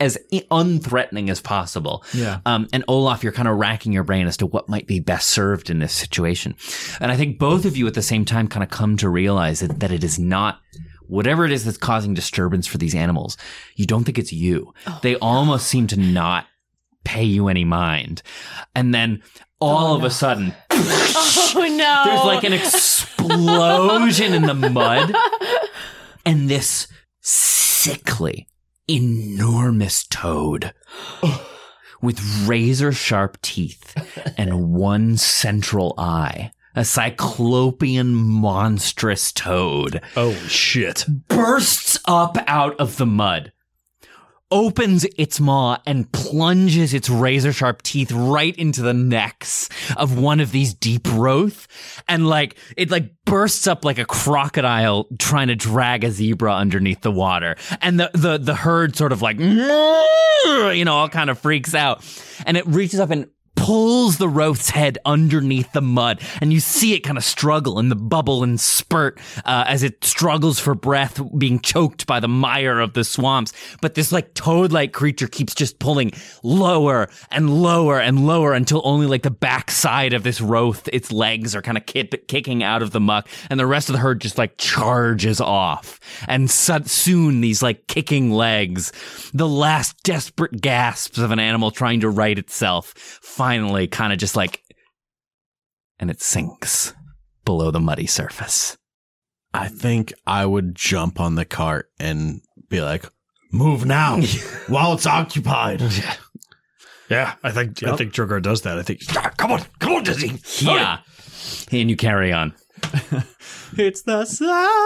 as unthreatening as possible. Yeah. And Olaf, you're kind of racking your brain as to what might be best served in this situation. And I think both of you at the same time kind of come to realize that it is not whatever it is that's causing disturbance for these animals. You don't think it's you. They almost seem to not pay you any mind. And then all of a sudden, Oh no. there's like an explosion in the mud. And this sickly, enormous toad with razor sharp teeth and one central eye, a cyclopean monstrous toad, Oh, shit. bursts up out of the mud, opens its maw and plunges its razor sharp teeth right into the necks of one of these deep growth, and it bursts up like a crocodile trying to drag a zebra underneath the water, and the herd sort of all kind of freaks out, and it reaches up and pulls the Roth's head underneath the mud, and you see it kind of struggle and the bubble and spurt as it struggles for breath, being choked by the mire of the swamps. But this toad-like creature keeps just pulling lower and lower and lower until only the backside of this Roth, its legs are kind of kicking out of the muck, and the rest of the herd just charges off. And soon these kicking legs, the last desperate gasps of an animal trying to right itself, finally kind of just and it sinks below the muddy surface. I think I would jump on the cart and be like, move now while it's occupied. Yeah, I think Drogar does that. I think, come on, Dizzy. Yeah. And you carry on. It's the circle.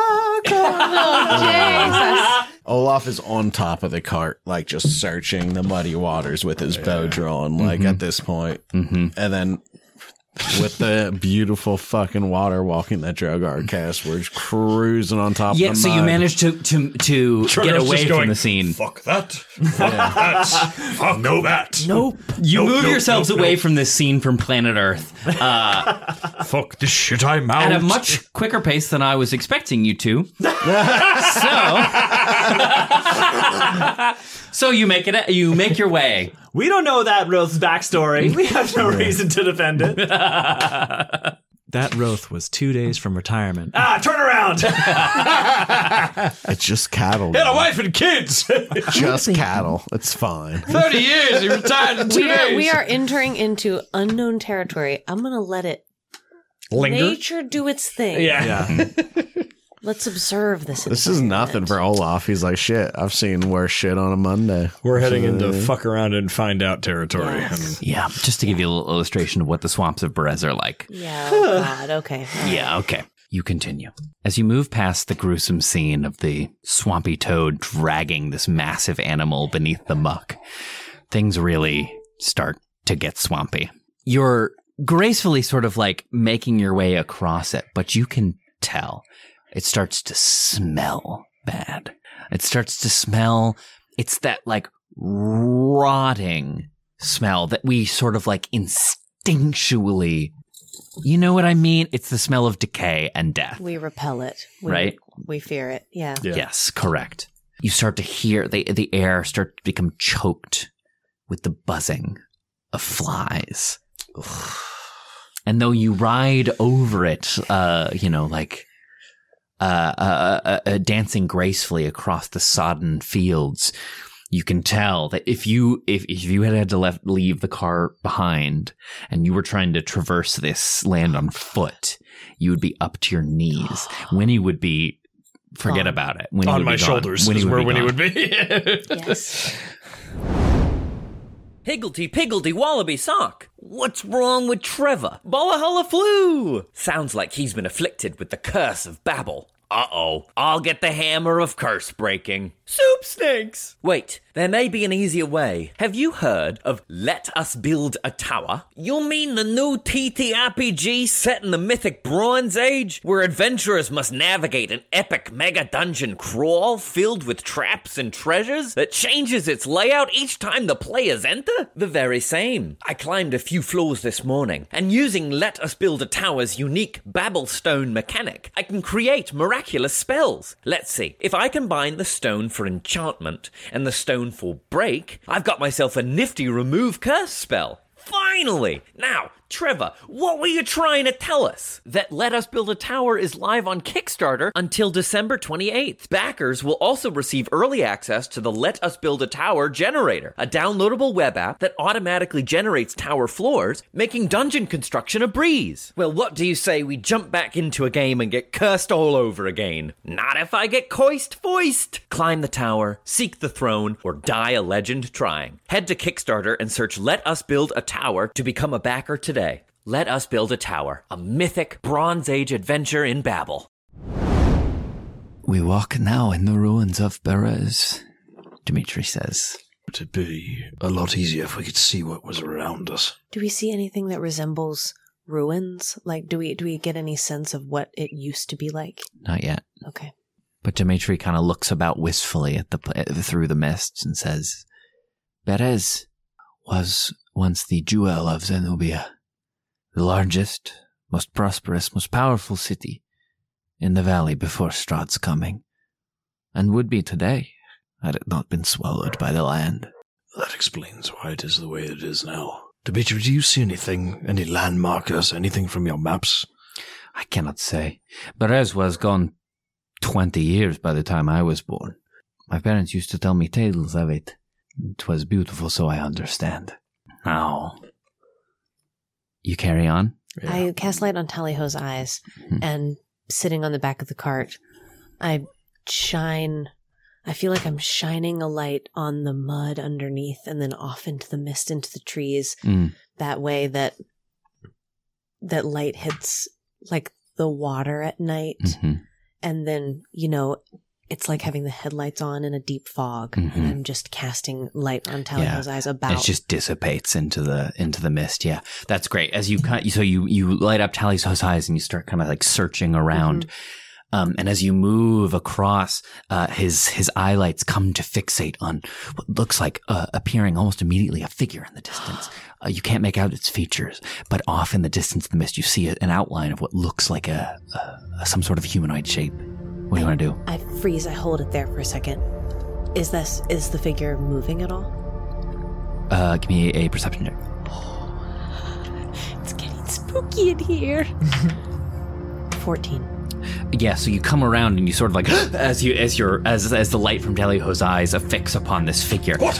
Oh, Jesus. Olaf is on top of the cart, just searching the muddy waters with his bow drawn, at this point. Mm-hmm. And then with the beautiful fucking water walking that Drogar cast, we're just cruising on top of the mud. So you managed to get away from the scene. Fuck that. Fuck that. Fuck no that. Nope. You move yourselves away from this scene from planet Earth. Fuck this shit, I'm out. At a much quicker pace than I was expecting you to. So you make your way. We don't know that Roth's backstory. We have no reason to defend it. That Roth was 2 days from retirement. Turn around! It's just cattle. Had a wife and kids. Just cattle. It's fine. 30 years. He retired in 2 days. We are entering into unknown territory. I'm going to let it linger. Nature do its thing. Yeah. Let's observe this. This is nothing for Olaf. He's like, shit, I've seen worse shit on a Monday. We're heading into fuck around and find out territory. Yes. Yeah, just to give you a little illustration of what the swamps of Berez are like. Yeah, oh God, okay. Yeah, okay. You continue. As you move past the gruesome scene of the swampy toad dragging this massive animal beneath the muck, things really start to get swampy. You're gracefully sort of making your way across it, but you can tell it starts to smell bad. It starts to smell, it's that rotting smell that we sort of instinctually, you know what I mean? It's the smell of decay and death. We repel it. Right? We fear it. Yeah. Yes, correct. You start to hear the air start to become choked with the buzzing of flies. And though you ride over it, dancing gracefully across the sodden fields, you can tell that if you had to leave the car behind and you were trying to traverse this land on foot, you would be up to your knees. Winnie would be, forget about it. Winnie on would my be gone. shoulders Winnie is where would be Winnie gone. would be. Yes. Higgledy piggledy wallaby sock. What's wrong with Trevor? Bolla hulla flu. Sounds like he's been afflicted with the curse of Babel. Uh-oh. I'll get the hammer of curse breaking. Soup snakes. Wait, there may be an easier way. Have you heard of Let Us Build a Tower? You mean the new TTRPG set in the mythic Bronze Age, where adventurers must navigate an epic mega dungeon crawl filled with traps and treasures that changes its layout each time the players enter? The very same. I climbed a few floors this morning, and using Let Us Build a Tower's unique Babelstone mechanic, I can create miraculous spells. Let's see. If I combine the stone for enchantment and the stone full break, I've got myself a nifty remove curse spell. Finally! Now, Trevor, what were you trying to tell us? That Let Us Build a Tower is live on Kickstarter until December 28th. Backers will also receive early access to the Let Us Build a Tower generator, a downloadable web app that automatically generates tower floors, making dungeon construction a breeze. Well, what do you say we jump back into a game and get cursed all over again? Not if I get coist foist! Climb the tower, seek the throne, or die a legend trying. Head to Kickstarter and search Let Us Build a Tower to become a backer today. Let Us Build a Tower, a mythic Bronze Age adventure in Babel. We walk now in the ruins of Berez, Dimitri says. It'd be a lot easier if we could see what was around us. Do we see anything that resembles ruins? Like, do we get any sense of what it used to be like? Not yet. Okay. But Dimitri kind of looks about wistfully at through the mists and says, Berez was once the jewel of Zenobia, the largest, most prosperous, most powerful city in the valley before Strahd's coming, and would be today had it not been swallowed by the land. That explains why it is the way it is now. Dimitri, do you see anything, any landmarkers, anything from your maps? I cannot say. Berez was gone 20 years by the time I was born. My parents used to tell me tales of it. It was beautiful, so I understand. Now, you carry on? Yeah. I cast light on Tally-Ho's eyes, and sitting on the back of the cart, I feel like I'm shining a light on the mud underneath and then off into the mist, into the trees. That way that light hits like the water at night. And then, it's like having the headlights on in a deep fog, and I'm just casting light on Tally-Ho's eyes about. It just dissipates into the mist. Yeah, that's great. As you light up Tally-Ho's eyes and you start kind of like searching around, and as you move across, his eye lights come to fixate on what looks like appearing almost immediately a figure in the distance. You can't make out its features, but off in the distance of the mist, you see an outline of what looks like some sort of humanoid shape. What do you want to do? I freeze. I hold it there for a second. Is the figure moving at all? Give me a perception check. It's getting spooky in here. 14. Yeah, so you come around and you sort of like as the light from Tally-Ho's eyes affix upon this figure. What?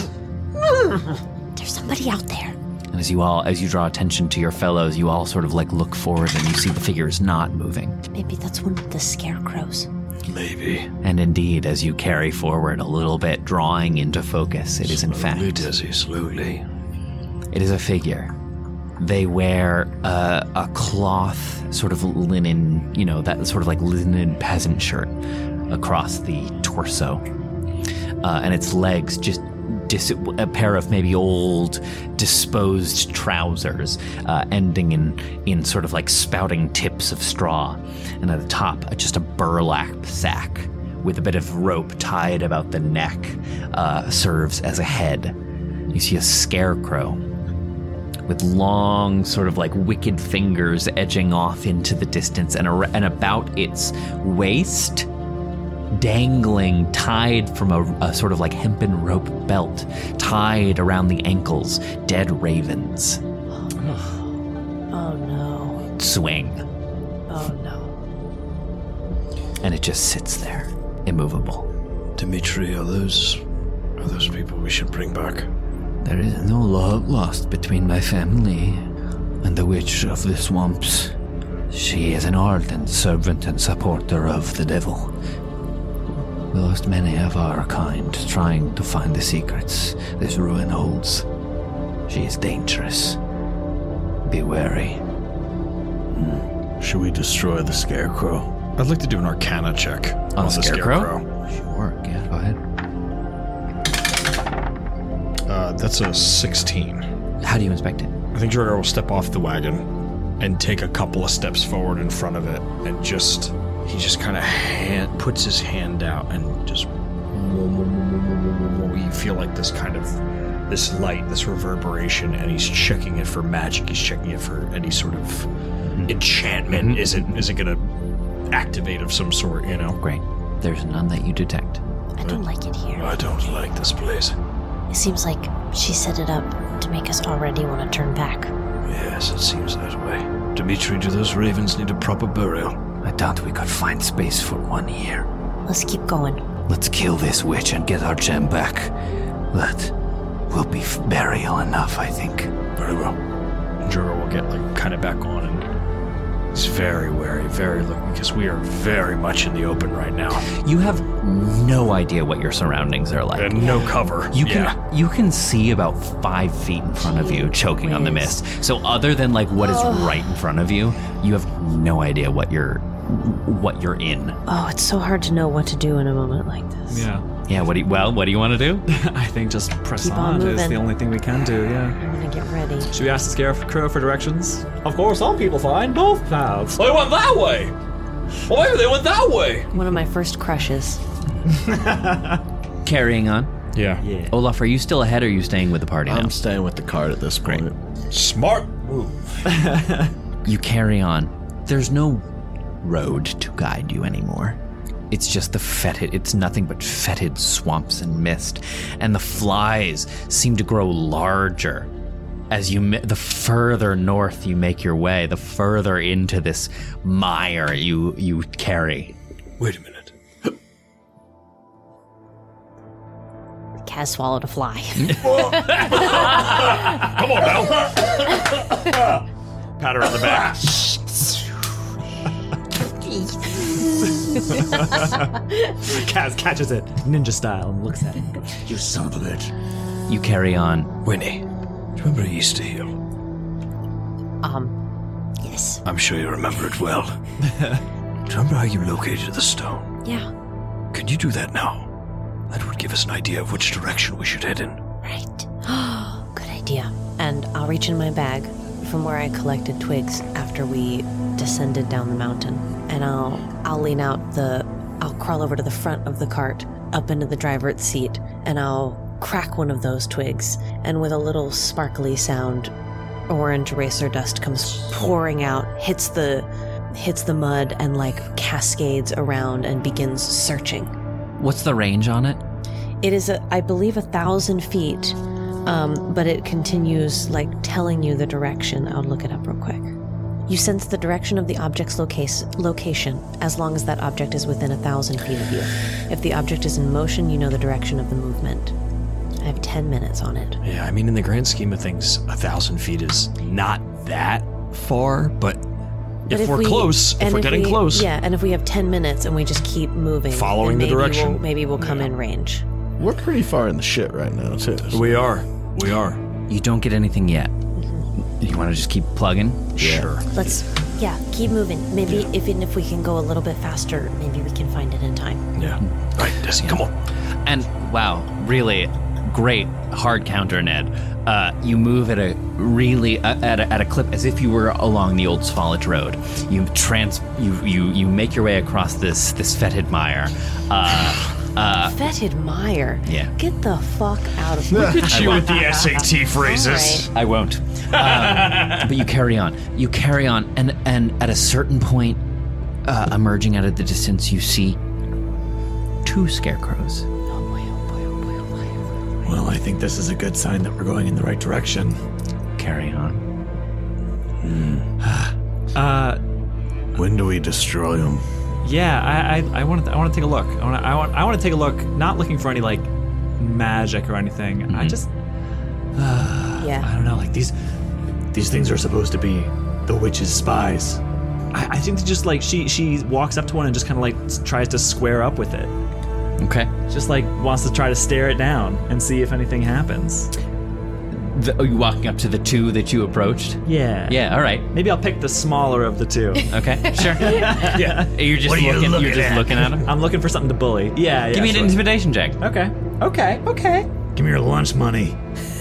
There's somebody out there. And as you draw attention to your fellows, you all sort of like look forward and you see the figure is not moving. Maybe that's one of the scarecrows. Maybe. And indeed, as you carry forward a little bit, drawing into focus, it is in fact. Slowly. It is a figure. They wear a cloth, sort of linen, that sort of like linen peasant shirt across the torso. And its legs just a pair of maybe old, disposed trousers, ending in sort of like spouting tips of straw. And at the top, just a burlap sack with a bit of rope tied about the neck serves as a head. You see a scarecrow with long, sort of like wicked fingers edging off into the distance, and about its waist, dangling, tied from a sort of like hempen rope belt, tied around the ankles, dead ravens. Oh no. Swing. Oh no. And it just sits there, immovable. Dimitri, are those people we should bring back? There is no love lost between my family and the witch of the swamps. She is an ardent servant and supporter of the devil. We lost many of our kind trying to find the secrets this ruin holds. She is dangerous. Be wary. Should we destroy the scarecrow? I'd like to do an Arcana check on the scarecrow. Sure, yeah, go ahead. That's a 16. How do you inspect it? I think Drogar will step off the wagon and take a couple of steps forward in front of it, and he just kind of puts his hand out, and just you feel like this light, this reverberation, and he's checking it for magic. He's checking it for any sort of enchantment. Is it going to activate of some sort? Great. There's none that you detect. I don't like it here. I don't like this place. It seems like she set it up to make us already want to turn back. Yes, it seems that way. Dimitri, do those ravens need a proper burial? I doubt we could find space for one here. Let's keep going. Let's kill this witch and get our gem back. That will be burial enough, I think. Very well. Jura will get kind of back on, and he's very wary, very looking, because we are very much in the open right now. You have no idea what your surroundings are like. And no cover. You can see about 5 feet in front of you, choking on the mist. So other than what is right in front of you, you have no idea what you're in. Oh, it's so hard to know what to do in a moment like this. Yeah. What do you want to do? I think just press Keep on on is moving. the only thing we can do. Yeah. I'm gonna get ready. Should we ask the Scarecrow for directions? Of course, some people find both paths. They went that way. Well, maybe they went that way. One of my first crushes. Carrying on. Yeah. Olaf, are you still ahead or are you staying with the party now? I'm staying with the cart at this point. Smart move. You carry on. There's no road to guide you anymore. It's just it's nothing but fetid swamps and mist. And the flies seem to grow larger as the further north you make your way, the further into this mire you carry. Wait a minute. Kaz swallowed a fly. Come on now. Pat her on the back. Kaz catches it, ninja style, and looks at it. You son of a bitch. You carry on. Winnie, do you remember Easter Hill? Yes. I'm sure you remember it well. Do you remember how you located the stone? Yeah. Can you do that now? That would give us an idea of which direction we should head in. Right. Good idea. And I'll reach in my bag from where I collected twigs after we descended down the mountain. And I'll lean out I'll crawl over to the front of the cart, up into the driver's seat, and I'll crack one of those twigs. And with a little sparkly sound, orange racer dust comes pouring out, hits the mud and cascades around and begins searching. What's the range on it? It is, I believe, 1,000 feet, but it continues, telling you the direction. I'll look it up real quick. You sense the direction of the object's location, as long as that object is within 1,000 feet of you. If the object is in motion, you know the direction of the movement. I have 10 minutes on it. Yeah, I mean, in the grand scheme of things, 1,000 feet is not that far, but if we're close, if we're getting close. Yeah, and if we have 10 minutes and we just keep moving, following the direction. Maybe we'll come in range. We're pretty far in the shit right now, too. We are. You don't get anything yet. You want to just keep plugging? Sure. Let's, keep moving. Maybe even if we can go a little bit faster, maybe we can find it in time. Yeah. Right, Desi, come on. And wow, really great hard counter, Ned. You move at a really at a clip as if you were along the old Svalich road. You make your way across this fetid mire. Fetid mire? Yeah. Get the fuck out of here. Look at you with the SAT phrases. Right. I won't. But you carry on. And at a certain point, emerging out of the distance, you see 2 scarecrows. Well, I think this is a good sign that we're going in the right direction. Carry on. When do we destroy them? Yeah, I want to take a look. I want to take a look. Not looking for any magic or anything. Mm-hmm. I just Yeah. I don't know, these things are supposed to be the witch's spies. I think just she walks up to one and just kind of tries to square up with it. Okay. Just wants to try to stare it down and see if anything happens. Are you walking up to the 2 that you approached? Yeah. Yeah. All right. Maybe I'll pick the smaller of the 2. Okay. Sure. Yeah. You're just looking at him. I'm looking for something to bully. Yeah. Give me an intimidation check. Okay. Give me your lunch money.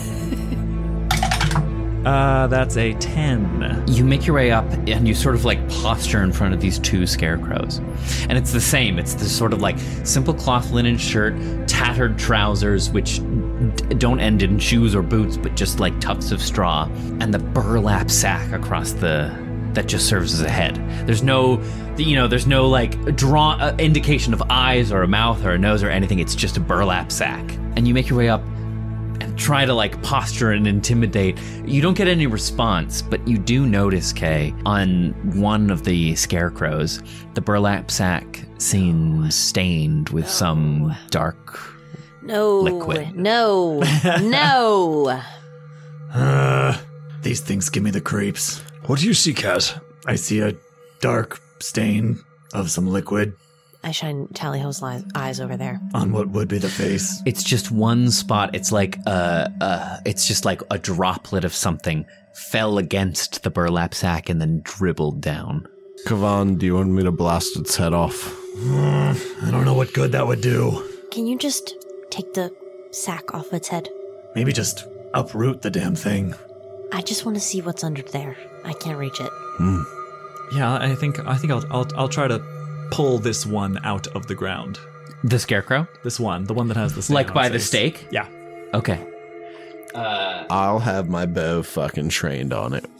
That's a 10. You make your way up and you sort of posture in front of these 2 scarecrows. And it's the same. It's this sort of simple cloth linen shirt, tattered trousers, which don't end in shoes or boots, but just tufts of straw, and the burlap sack across the that just serves as a head. There's no, there's no like indication of eyes or a mouth or a nose or anything. It's just a burlap sack. And you make your way up and try to like posture and intimidate. You don't get any response, but you do notice, Kay, on one of the scarecrows, the burlap sack seems stained with some dark liquid. No. These things give me the creeps. What do you see, Kaz? I see a dark stain of some liquid I shine Tally-Ho's eyes over there. on what would be the face. It's just one spot. It's like it's just like a droplet of something fell against the burlap sack and then dribbled down. Kavan, do you want me to blast its head off? I don't know what good that would do. Can you just take the sack off its head? Maybe just uproot the damn thing. I just want to see what's under there. I can't reach it. Yeah, I think I'll try to pull this one out of the ground. The scarecrow? This one, the one that has the stain Like on by its the face. stake? Yeah. Okay. I'll have my bow fucking trained on it.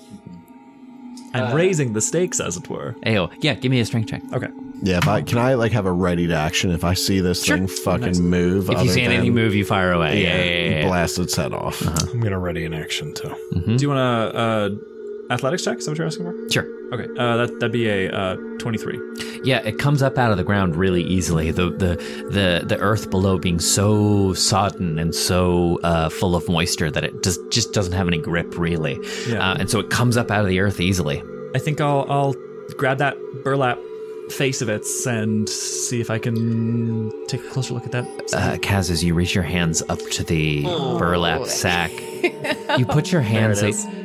I'm raising the stakes, as it were. Ayo, yeah, give me a strength check. Okay. Yeah, can I like have a ready to action if I see this thing fucking move? If you see anything move, you fire away. Yeah. Blast its head off. I'm going to ready an action, too. Do you want to athletics check? Is that what you're asking for? Sure. Okay. That'd be a 23. Yeah, it comes up out of the ground really easily. The earth below being so sodden and so full of moisture that it just doesn't have any grip really. Yeah. And so it comes up out of the earth easily. I think I'll grab that burlap face of its and see if I can take a closer look at that. Kaz, as you reach your hands up to the burlap sack, you put your hands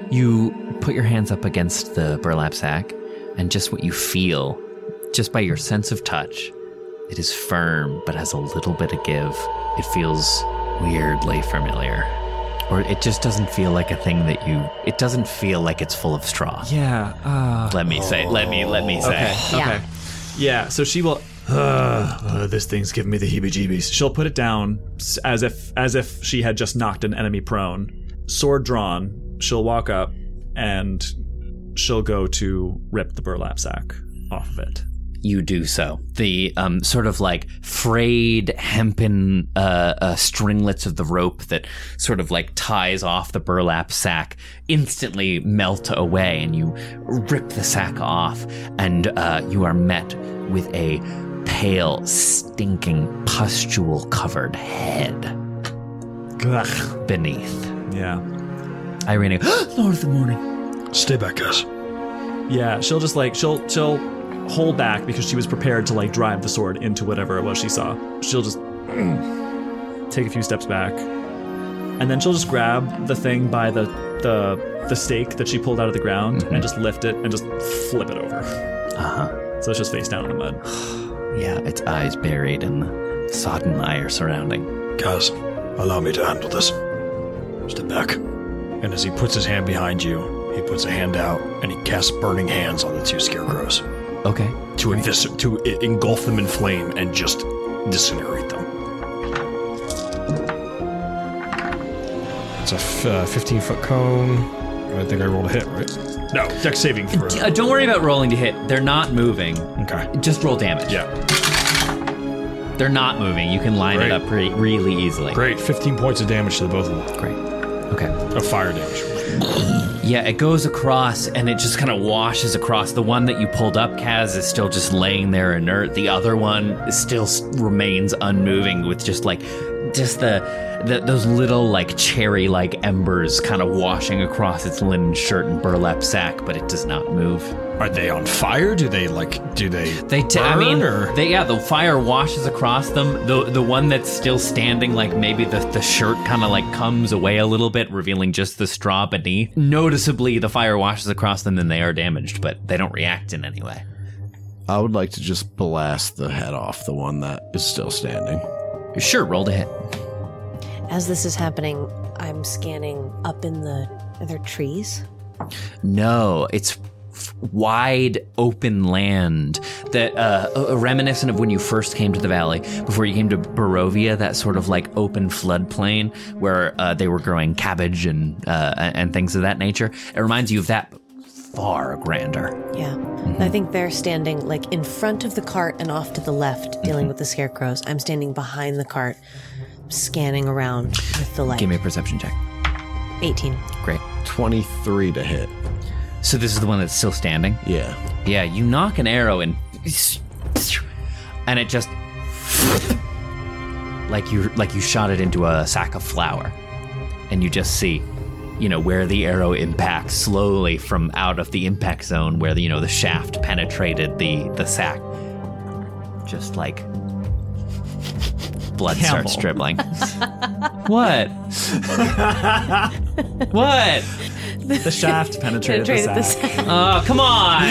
up against the burlap sack, and just what you feel, just by your sense of touch, it is firm but has a little bit of give. It feels weirdly familiar. Or it just doesn't feel like a thing that it doesn't feel like it's full of straw. Yeah. Let me say. Okay. Yeah, so she will. This thing's giving me the heebie-jeebies. She'll put it down as if she had just knocked an enemy prone. Sword drawn, she'll walk up and she'll go to rip the burlap sack off of it. You do so. The sort of like frayed hempen stringlets of the rope that sort of like ties off the burlap sack instantly melt away, and you rip the sack off, and you are met with a pale, stinking, pustule-covered head beneath. Yeah. Irene, Lord of the Morning. Stay back, guys. Yeah, she'll just like she'll hold back because she was prepared to like drive the sword into whatever it was she saw. She'll just take a few steps back, and then she'll just grab the thing by the stake that she pulled out of the ground and just lift it and just flip it over. So it's just face down in the mud. Yeah, its eyes buried in the sodden mire surrounding. Guys, allow me to handle this. Step back. And as he puts his hand behind you, he puts a hand out and he casts burning hands on the two scarecrows. Okay. To engulf them in flame and just disintegrate them. It's a 15-foot cone. I think I rolled a hit, right? No, dex saving throw. Don't worry about rolling to hit. They're not moving. Okay. Just roll damage. Yeah. They're not moving. You can line it up really easily. Great. 15 points of damage to the both of them. Great. Okay. Of fire damage. Yeah, it goes across and it just kind of washes across. The one that you pulled up, Kaz, is still just laying there inert. The other one still remains unmoving with just those little like cherry-like embers kind of washing across its linen shirt and burlap sack, but it does not move. Are they on fire? Do they burn, the fire washes across them. The one that's still standing, like maybe the shirt kind of like comes away a little bit, revealing just the straw beneath. Noticeably, the fire washes across them and they are damaged, but they don't react in any way. I would like to just blast the head off the one that is still standing. Sure, roll to hit. As this is happening, I'm scanning up in are there trees? No, it's wide open land that reminiscent of when you first came to the valley before you came to Barovia, that sort of like open floodplain where they were growing cabbage and things of that nature. It reminds you of that, far grander. Yeah. I think they're standing like in front of the cart and off to the left, dealing with the scarecrows. I'm standing behind the cart, scanning around with the light. Give me a perception check. 18. Great. 23 to hit. So this is the one that's still standing? Yeah. Yeah, you knock an arrow and it just like you shot it into a sack of flour. And you just see, where the arrow impacts slowly from out of the impact zone where the shaft penetrated the sack. Just like blood starts dribbling. What? What? The shaft penetrated the sack. Oh, come on.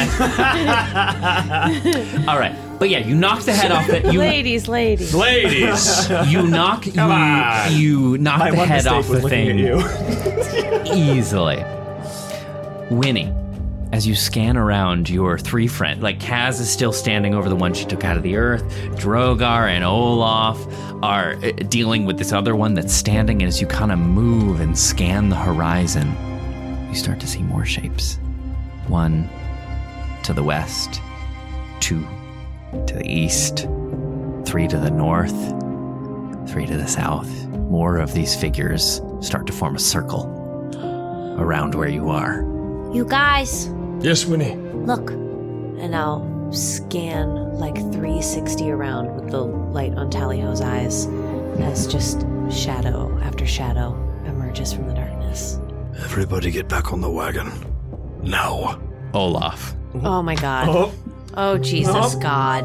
All right. But yeah, you knock the head off it. Ladies. You knock the head off the thing easily. Winnie, as you scan around your three friends, like Kaz is still standing over the one she took out of the earth. Drogar and Olaf are dealing with this other one that's standing. And as you kind of move and scan the horizon, you start to see more shapes. 1 to the west, 2 to the east, 3 to the north, 3 to the south. More of these figures start to form a circle around where you are. You guys, Yes, Winnie. Look. And I'll scan like 360 around with the light on Tallyho's eyes as just shadow after shadow emerges from the darkness. Everybody get back on the wagon. Now. Olaf. Oh my god. Oh Jesus God.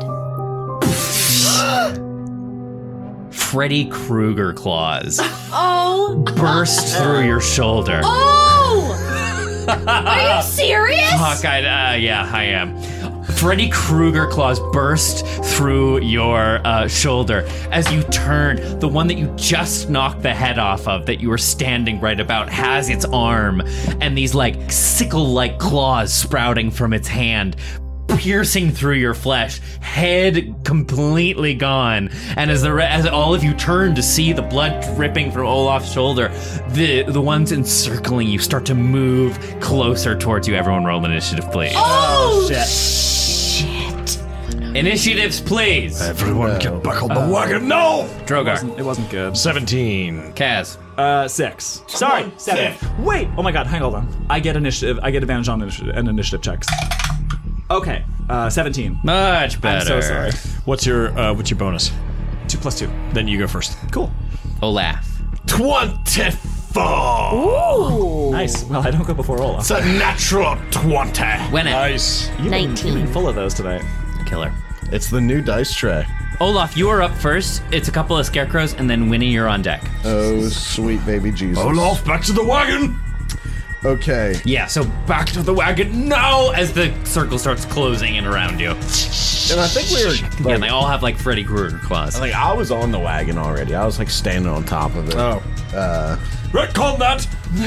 Freddy Krueger claws Oh! burst through your shoulder. Oh! Are you serious? Fuck, yeah, I am. Freddy Krueger claws burst through your shoulder as you turn. The one that you just knocked the head off of, that you were standing right about, has its arm, and these like sickle-like claws sprouting from its hand, piercing through your flesh, head completely gone. And as all of you turn to see the blood dripping from Olaf's shoulder, the ones encircling you start to move closer towards you. Everyone roll initiative, please. Oh shit. Initiatives, please. Everyone get back on the wagon. No! Drogar. It wasn't good. 17. Kaz. 6. Sorry, 7. Wait. Oh my god, hold on. I get initiative. I get advantage on initiative checks. Okay, 17. Much better. I'm so sorry. What's your bonus? 2 plus 2. Then you go first. Cool. Olaf. 24. Ooh. Nice. Well, I don't go before Olaf. It's a natural 20. Win it. Nice. You've 19. been full of those tonight. Killer. It's the new dice tray. Olaf, you are up first. It's a couple of scarecrows, and then Winnie, you're on deck. Oh, sweet baby Jesus. Olaf, back to the wagon. Okay. Yeah, so back to the wagon now as the circle starts closing in around you. And I think we were... Yeah, and they all have like Freddy Krueger claws. Like, I was on the wagon already. I was like standing on top of it. Oh. Retcon that.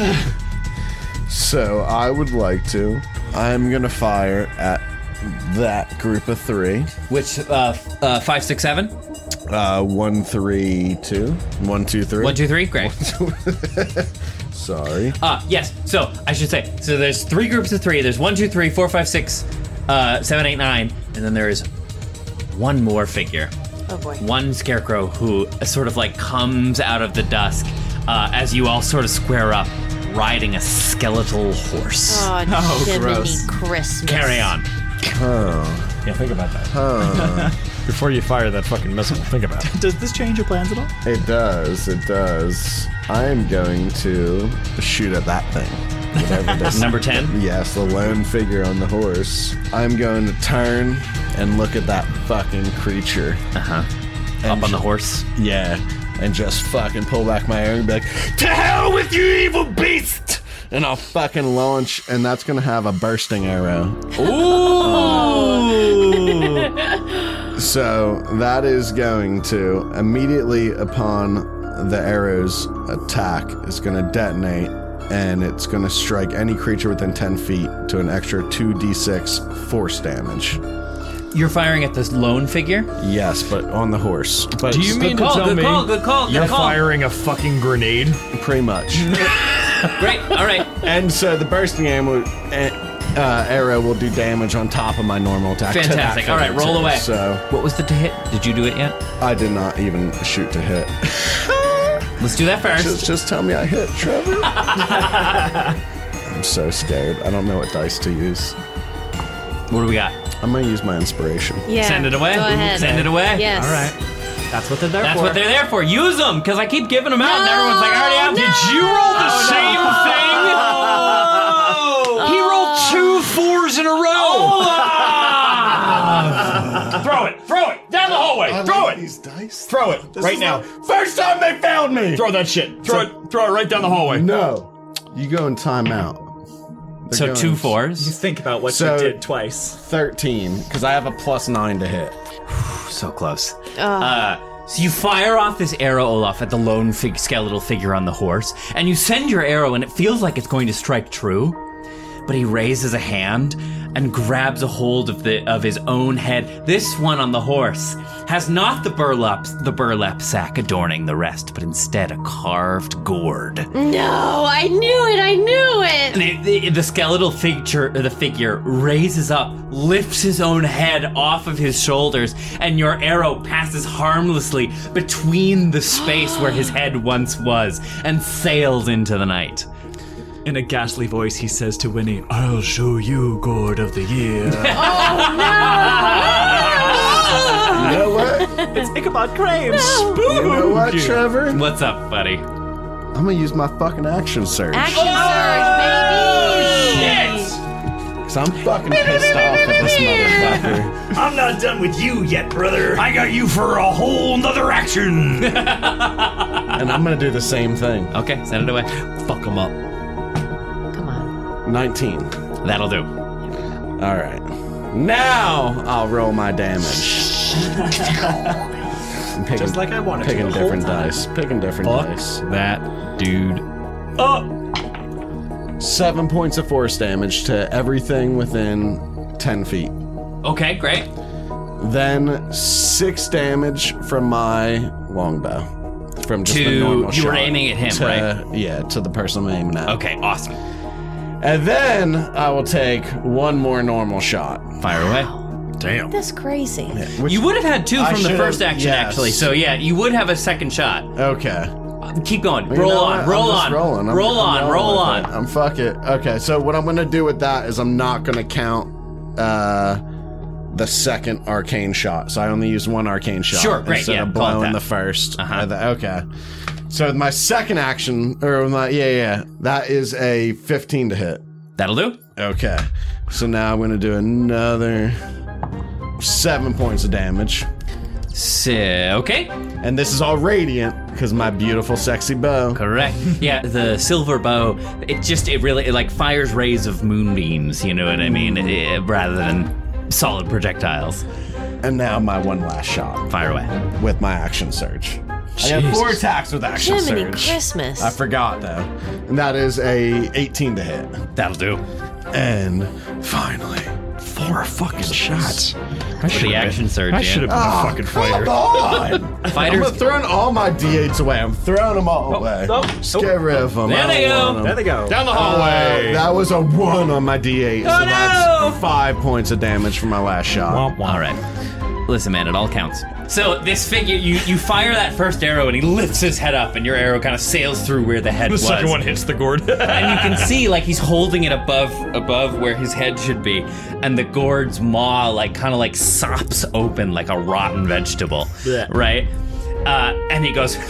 So I would like to. I'm gonna fire at that group of 3. Which 5, 6, 7? 1, 3, 2. 1, 2, 3. 1, 2, 3. Great. Sorry. Yes. So I should say. So there's 3 groups of 3. There's 1, 2, 3, 4, 5, 6, 7, 8, 9, and then there is one more figure. Oh boy. One scarecrow who sort of like comes out of the dusk as you all sort of square up, riding a skeletal horse. Oh, Jiminy gross. Christmas. Carry on. Yeah, think about that. Before you fire that fucking missile, think about it. Does this change your plans at all? It does. It does. I am going to shoot at that thing. Whatever this Number 10? Yes, the lone figure on the horse. I'm going to turn and look at that fucking creature. Up on the horse? Yeah. And just fucking pull back my arrow and be like, to hell with you, evil beast! And I'll fucking launch, and that's gonna have a bursting arrow. Ooh! So that is going to, immediately upon the arrow's attack, is gonna detonate, and it's gonna strike any creature within 10 feet to an extra 2d6 force damage. You're firing at this lone figure? Yes, but on the horse. But Do you mean to tell me Good call. you're firing a fucking grenade? pretty much. Great, all right. And so the bursting arrow arrow will do damage on top of my normal attack. Fantastic. All right, roll away. So what was the to hit? Did you do it yet? I did not even shoot to hit. Let's do that first. Just tell me I hit, Trevor. I'm so scared. I don't know what dice to use. What do we got? I'm going to use my inspiration. Yeah. Send it away. Go ahead. Send it away. Yes. All right. That's what they're there for. That's what they're there for. Use them, because I keep giving them out, and No, everyone's like, I already have. no. Did you roll the same thing? He rolled 2 4s in a row. Throw it down the hallway. Throw it. These dice. Throw it right now. First time they found me. Throw that shit. Throw it right down the hallway. No. You go in timeout. So They're 2 going- 4s. You think about what So- you did twice. 13, because I have a +9 to hit. So close. So you fire off this arrow, Olaf, at the lone skeletal figure on the horse, and you send your arrow, and it feels like it's going to strike true. But he raises a hand and grabs a hold of his own head. This one on the horse has not the burlap sack adorning the rest, but instead a carved gourd. No, I knew it. And the skeletal figure raises up, lifts his own head off of his shoulders, and your arrow passes harmlessly between the space where his head once was and sails into the night. In a ghastly voice, he says to Winnie, "I'll show you Gourd of the Year." You know what? It's Ichabod Crane. You know what, Trevor? What's up, buddy? I'm going to use my fucking action surge. Action surge, baby! Shit! Because I'm fucking pissed off at this motherfucker. I'm not done with you yet, brother. I got you for a whole nother action. And I'm going to do the same thing. Okay, send it away. Fuck him up. Come on. 19. That'll do. All right. Now I'll roll my damage. I'm picking, Just like I wanted to picking the whole different time. dice. Picking different dice. That dude. 7 points of force damage to everything within 10 feet. Okay, great. Then 6 damage from my longbow. From just the normal you were shot aiming at him, to, right? Yeah, to the person I'm aiming at. Okay, awesome. And then I will take one more normal shot. Fire away. Damn. That's crazy. Which, You would have had 2 I from the should've- first action, yes. actually. So yeah, you would have a second shot. okay. Keep going. You Roll know on. what? Roll I'm just on. rolling. I'm Roll on. rolling Roll with on. it. I'm fuck it. Okay, so what I'm gonna do with that is I'm not gonna count the second arcane shot. So I only use 1 arcane shot. Sure, great, Instead yeah, of call it blowing that. the first. Uh-huh. Okay. So my second action, or my that is a 15 to hit. That'll do. Okay. So now I'm gonna do another 7 points of damage. Okay. And this is all radiant because my beautiful, sexy bow. Correct. Yeah, the silver bow, it really like fires rays of moonbeams, you know what I mean? Rather than solid projectiles. And now my one last shot. Fire away. With my action surge. I have 4 attacks with action Jiminy surge. Christmas. I forgot though. And that is a 18 to hit. That'll do. And finally, 4 fucking shots. For the action surge, I should have been a fucking fighter. come on! Fighters. I'm throwing all my d8s away. I'm throwing them all away. Just get rid of them. There they go. There they go. Down the hallway. That was a 1 on my d8, so Oh, no! that's 5 points of damage for my last shot. Womp womp. All right. Listen, man, it all counts. So this figure, you fire that first arrow, and he lifts his head up, and your arrow kind of sails through where the head The was. second one hits the gourd. And you can see, like, he's holding it above where his head should be, and the gourd's maw, like, kind of like sops open like a rotten vegetable, right? And he goes,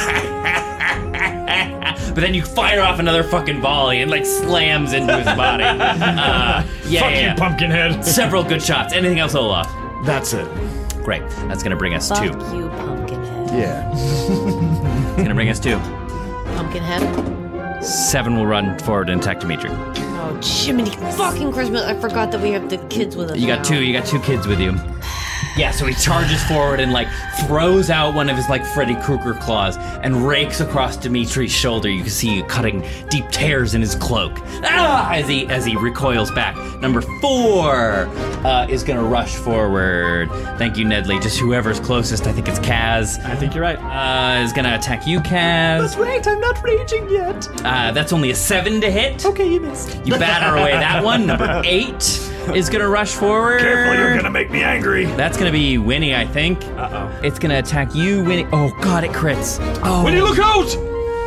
but then you fire off another fucking volley and like slams into his body. Fuck you, Pumpkinhead. Several good shots. Anything else, Olaf? That's it. Great. That's gonna bring us Fuck 2. you, Pumpkinhead. Yeah. It's gonna bring us 2. Pumpkinhead. 7 will run forward and attack Dimitri. Oh, Jiminy fucking Christmas. I forgot that we have the kids with us You got now. 2. You got 2 kids with you. Yeah, so he charges forward and like throws out one of his like Freddy Krueger claws and rakes across Dimitri's shoulder. You can see cutting deep tears in his cloak as he recoils back. Number 4 is gonna rush forward. Thank you, Nedley. Just whoever's closest. I think it's Kaz. I think you're right. Is gonna attack you, Kaz. That's right. I'm not raging yet. That's only a 7 to hit. Okay, you missed. You batter away that one. Number 8 is gonna rush forward. Careful, you're gonna make me angry. That's gonna be Winnie, I think. Uh-oh. It's gonna attack you, Winnie. Oh God, it crits. Oh. Winnie, look out!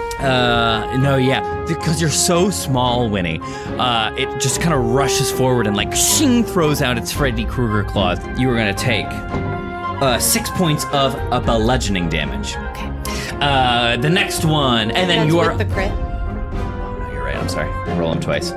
No, yeah, because you're so small, Winnie. It just kind of rushes forward and like shing throws out its Freddy Krueger claws. You are gonna take 6 points of bludgeoning damage. Okay. The next one, and then you are. With the crit. Oh no, you're right. I'm sorry. Roll them twice.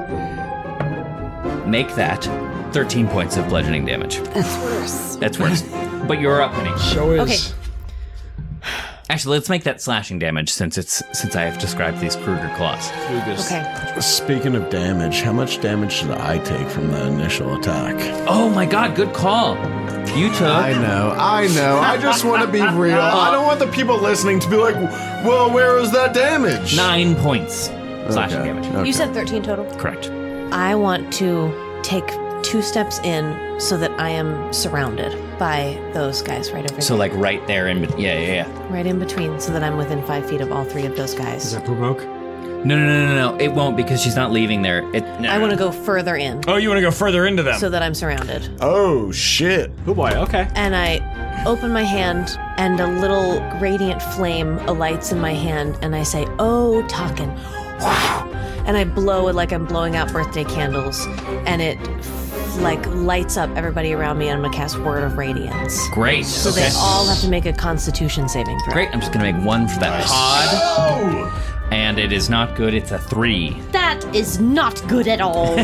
Make that 13 points of bludgeoning damage. That's worse. That's worse. But you're up, Winnie. Show is. Okay. Actually, let's make that slashing damage since I have described these Krueger claws. Okay. Speaking of damage, how much damage did I take from the initial attack? Oh my God, good call. You took. I know. I just want to be real. I don't want the people listening to be like, well, where was that damage? 9 points slashing damage. Okay. You said 13 total? Correct. I want to take 2 steps in so that I am surrounded by those guys right over there. So like right there in between. Yeah. Right in between so that I'm within 5 feet of all 3 of those guys. Does that provoke? No. It won't because she's not leaving there. I want to go further in. Oh, you want to go further into them? So that I'm surrounded. Oh, shit. Oh boy, okay. And I open my hand and a little radiant flame alights in my hand and I say, "Oh, Talkin." And I blow it like I'm blowing out birthday candles and it like lights up everybody around me and I'm gonna cast Word of Radiance. Great. So they all have to make a Constitution saving throw. Great. I'm just gonna make 1 for that pod. And it is not good. It's a 3. That is not good at all.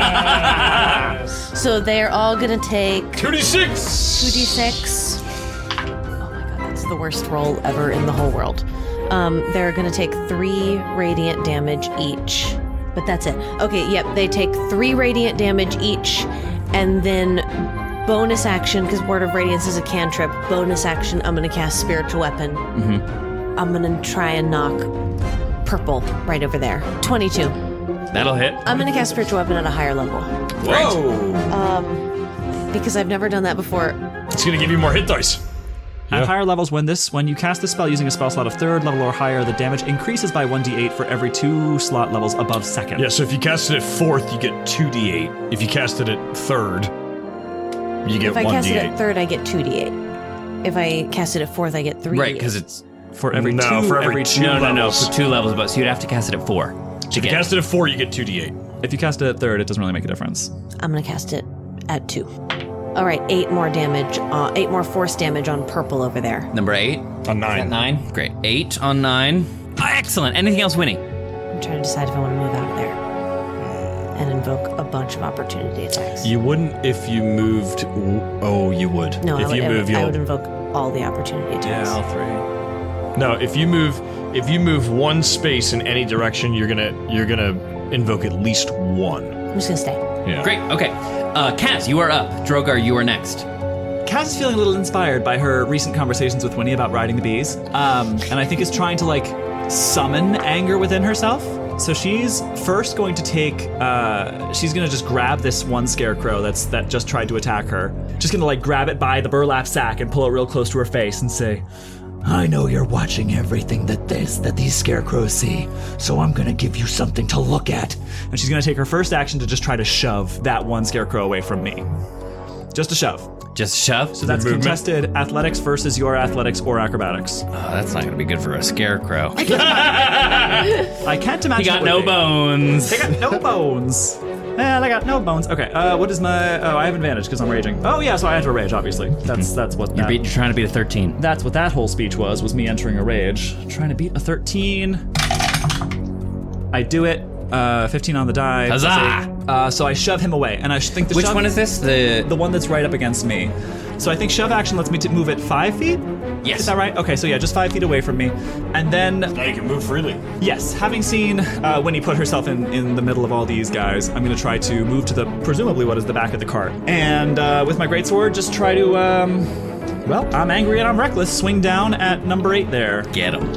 So they're all gonna take 2d6. 2d6. Oh my God, that's the worst roll ever in the whole world. They're gonna take 3 radiant damage each. But that's it. Okay, yep, they take 3 radiant damage each, and then bonus action, because Word of Radiance is a cantrip, bonus action, I'm gonna cast Spiritual Weapon. Mm-hmm. I'm gonna try and knock purple right over there. 22. That'll hit. I'm gonna cast Spiritual Weapon at a higher level. Whoa! Because I've never done that before. It's gonna give you more hit dice. At higher levels, when you cast the spell using a spell slot of 3rd level or higher, the damage increases by 1d8 for every 2 slot levels above 2nd. Yeah, so if you cast it at 4th, you get 2d8. If you cast it at 3rd, you get 1d8. If I cast it at 3rd, I get 2d8. If I cast it at 4th, I get 3d8. Right, because it's for every two. For every 2 levels. for 2 levels above. So you'd have to cast it at 4. If you cast it at 4, you get 2d8. If you cast it at 3rd, it doesn't really make a difference. I'm gonna cast it at 2. All right, 8 more damage. 8 more force damage on purple over there. Number 8 on 9. Is that 9? Great. 8 on 9. Excellent. Anything else, Winnie? I'm trying to decide if I want to move out of there and invoke a bunch of opportunity attacks. You wouldn't if you moved. Oh, you would. No, if I would invoke all the opportunity attacks. Yeah, all 3. No, if you move 1 space in any direction, you're gonna invoke at least 1. I'm just gonna stay. Yeah. Great. Okay. Kaz, you are up. Drogar, you are next. Kaz is feeling a little inspired by her recent conversations with Winnie about riding the bees, and I think is trying to like summon anger within herself. So she's first going to take. She's gonna just grab this one scarecrow that just tried to attack her. Just gonna like grab it by the burlap sack and pull it real close to her face and say, "I know you're watching everything that these scarecrows see, so I'm gonna give you something to look at." And she's gonna take her first action to just try to shove that one scarecrow away from me. Just a shove. Just shove? So that's contested athletics versus your athletics or acrobatics. Oh, that's not gonna be good for a scarecrow. I can't imagine. He got no bones. They got no bones. Man, I got no bones. Okay, what is my... Oh, I have advantage because I'm raging. Oh, yeah, so I enter a rage, obviously. That's what that... You're trying to beat a 13. That's what that whole speech was me entering a rage. Trying to beat a 13. I do it. 15 on the die. Huzzah! So I shove him away, and I think the Which shove, one is this? The one that's right up against me. So I think shove action lets me move it 5 feet? Yes. Is that right? Okay, so yeah, just 5 feet away from me. And then... Now you can move freely. Yes, having seen Winnie put herself in the middle of all these guys, I'm going to try to move to the, presumably what is the back of the cart. And with my greatsword, just try to, well, I'm angry and I'm reckless. Swing down at number 8 there. Get him.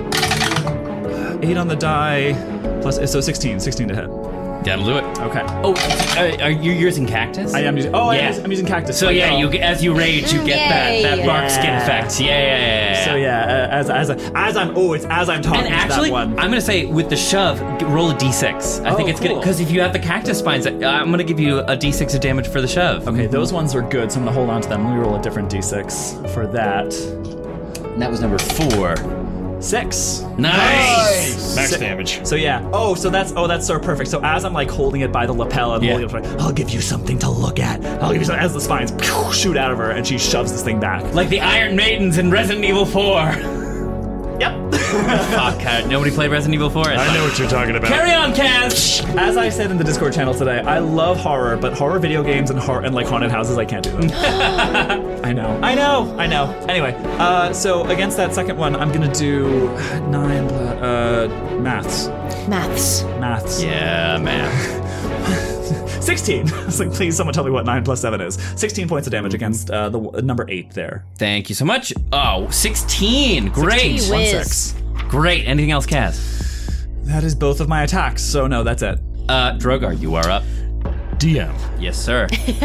8 on the die, plus, so 16 to hit. That'll do it. Okay. Oh, are you using cactus? I am using. Oh, yeah. I'm using cactus. So yeah, as you rage, you get that bark skin effect. Yeah. So yeah, as I'm talking and actually, to that one. I'm gonna say with the shove, roll a d6. I think it's good because if you have the cactus spines, I'm gonna give you a d6 of damage for the shove. Okay, those ones are good, so I'm gonna hold on to them. Let me roll a different d6 for that. And that was number 4. 6. Nice. Max damage. So yeah. That's so perfect. So as I'm like holding it by the lapel and holding it, I'll give you something to look at. I'll give you something. As the spines shoot out of her and she shoves this thing back. Like the Iron Maidens in Resident Evil 4. Yep. Fuck, nobody played Resident Evil 4. I know what you're talking about. Carry on, Kaz! As I said in the Discord channel today, I love horror, but horror video games and like haunted houses, I can't do them. I know. Anyway, so against that second one, I'm gonna do 9 maths. Yeah, math. 16. I was like, please, someone tell me what 9 plus 7 is. 16 points of damage against the number 8 there. Thank you so much. Oh, 16. Great. 1-6. Great. Anything else, Kaz? That is both of my attacks, so no, that's it. Drogar, you are up. DM. Yes, sir.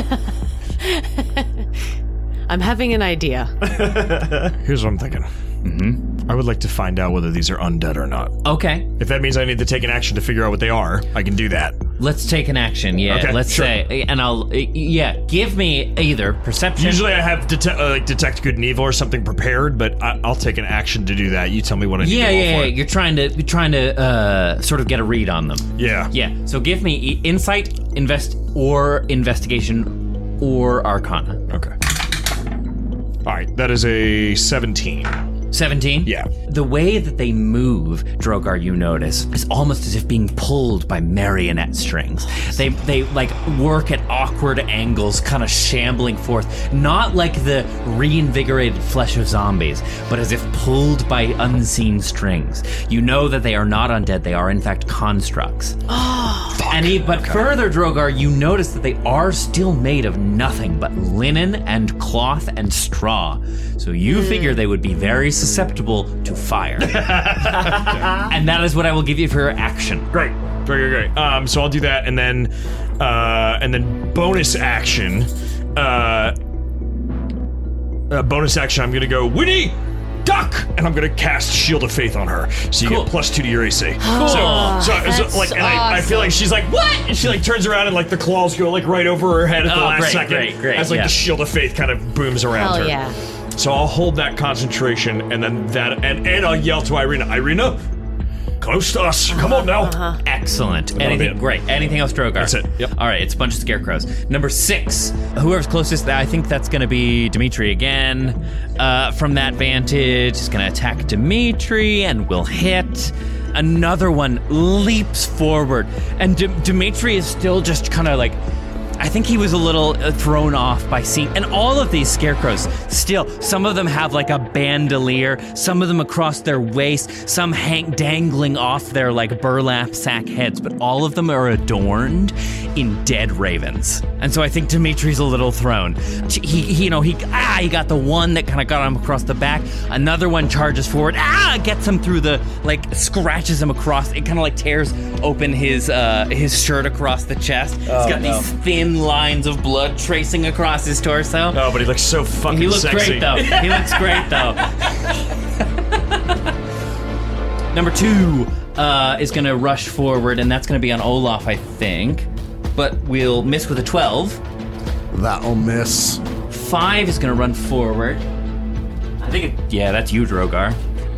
I'm having an idea. Here's what I'm thinking. I would like to find out whether these are undead or not. Okay. If that means I need to take an action to figure out what they are, I can do that. Let's take an action, yeah. Okay, let's sure. say, and give me either perception. Usually I have detect good and evil or something prepared, but I'll take an action to do that. You tell me what I need to roll for. You're trying to sort of get a read on them. Yeah. Yeah. So give me insight, investigation, or arcana. Okay. All right, that is a 17. 17? Yeah. The way that they move, Drogar, you notice, is almost as if being pulled by marionette strings. They like work at awkward angles, kind of shambling forth, not like the reinvigorated flesh of zombies, but as if pulled by unseen strings. You know that they are not undead, they are in fact constructs. Further, Drogar, you notice that they are still made of nothing but linen and cloth and straw. So you figure they would be very susceptible to fire. And that is what I will give you for your action. Great. So I'll do that, and then bonus action. Bonus action. I'm gonna go, Winnie, duck, and I'm gonna cast Shield of Faith on her. So you get +2 to your AC. Cool. So That's I feel like she's like, what? And she like turns around and like the claws go like right over her head at the last second. Great. As like the Shield of Faith kind of booms around her. Yeah. So I'll hold that concentration, and then and I'll yell to Irina, close to us. Come on now. Excellent. Great. Anything else, Drogar? That's it. Yep. All right, it's a bunch of scarecrows. Number 6, whoever's closest, I think that's going to be Dimitri again. From that vantage, is going to attack Dimitri and will hit. Another one leaps forward, and Dimitri is still just kind of like, I think he was a little thrown off by seeing, and all of these scarecrows still, some of them have like a bandolier, some of them across their waist, some hang dangling off their like burlap sack heads, but all of them are adorned in dead ravens. And so I think Dimitri's a little thrown. He got the one that kind of got him across the back. Another one charges forward, gets him through the, like scratches him across. It kind of like tears open his shirt across the chest. It's got these thin lines of blood tracing across his torso. Oh, but he looks so fucking sexy. He looks great though. Number 2 is going to rush forward, and that's going to be on Olaf, I think. But we'll miss with a 12. That'll miss. 5 is going to run forward. I think that's you, Drogar.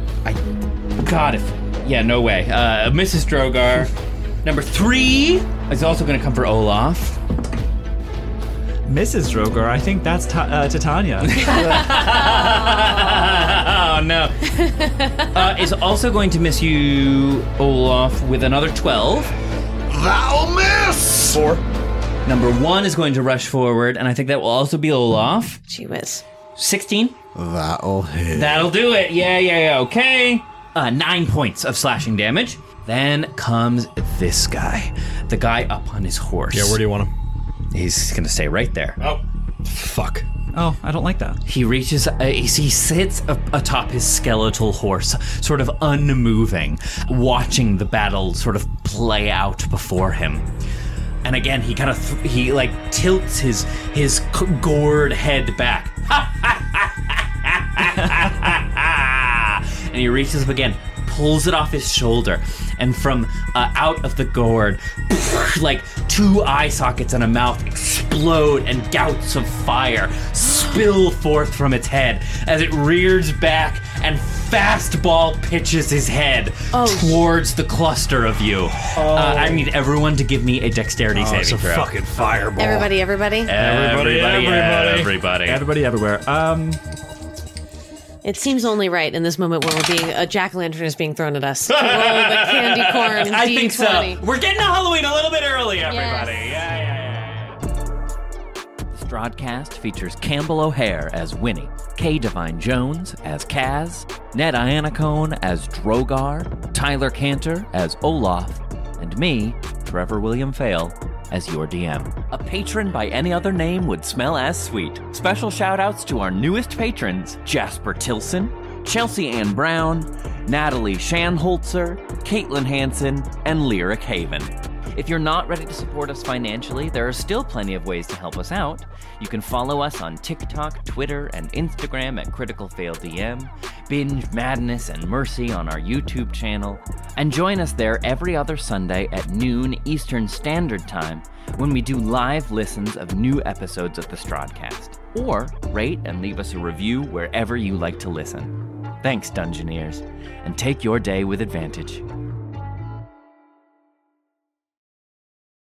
No way. Mrs. Drogar. Number 3 is also going to come for Olaf. Mrs. Drogar, I think that's Titania. Oh, no. Is also going to miss you, Olaf, with another 12. That'll miss! 4. Number 1 is going to rush forward, and I think that will also be Olaf. Gee whiz. 16. That'll hit. That'll do it. Yeah, okay. 9 points of slashing damage. Then comes this guy. The guy up on his horse. Yeah, where do you want him? He's going to stay right there. Oh, fuck. Oh, I don't like that. He reaches, he sits atop his skeletal horse, sort of unmoving, watching the battle sort of play out before him. And again, he kind of, he tilts his gored head back. And he reaches up again, pulls it off his shoulder, and from out of the gourd, like 2 eye sockets and a mouth explode, and gouts of fire spill forth from its head as it rears back and fastball pitches his head towards the cluster of you. I need everyone to give me a dexterity saving it's a throw. fucking fireball. Everybody. Everybody everywhere. It seems only right in this moment when we're being a jack-o'-lantern is being thrown at us. To roll the candy corn. I think so. D20. We're getting to Halloween a little bit early, everybody. Yes. Yeah. The Strodcast features Campbell O'Hare as Winnie, Kay Devine Jones as Kaz, Ned Iannacone as Drogar, Tyler Cantor as Olaf, and me, Trevor William Fail, as your DM. A patron by any other name would smell as sweet. Special shout-outs to our newest patrons, Jasper Tilson, Chelsea Ann Brown, Natalie Shanholzer, Caitlin Hansen, and Lyric Haven. If you're not ready to support us financially, there are still plenty of ways to help us out. You can follow us on TikTok, Twitter, and Instagram at Critical Fail DM, binge Madness and Mercy on our YouTube channel, and join us there every other Sunday at noon Eastern Standard Time when we do live listens of new episodes of the Strodcast. Or rate and leave us a review wherever you like to listen. Thanks, Dungeoneers, and take your day with advantage.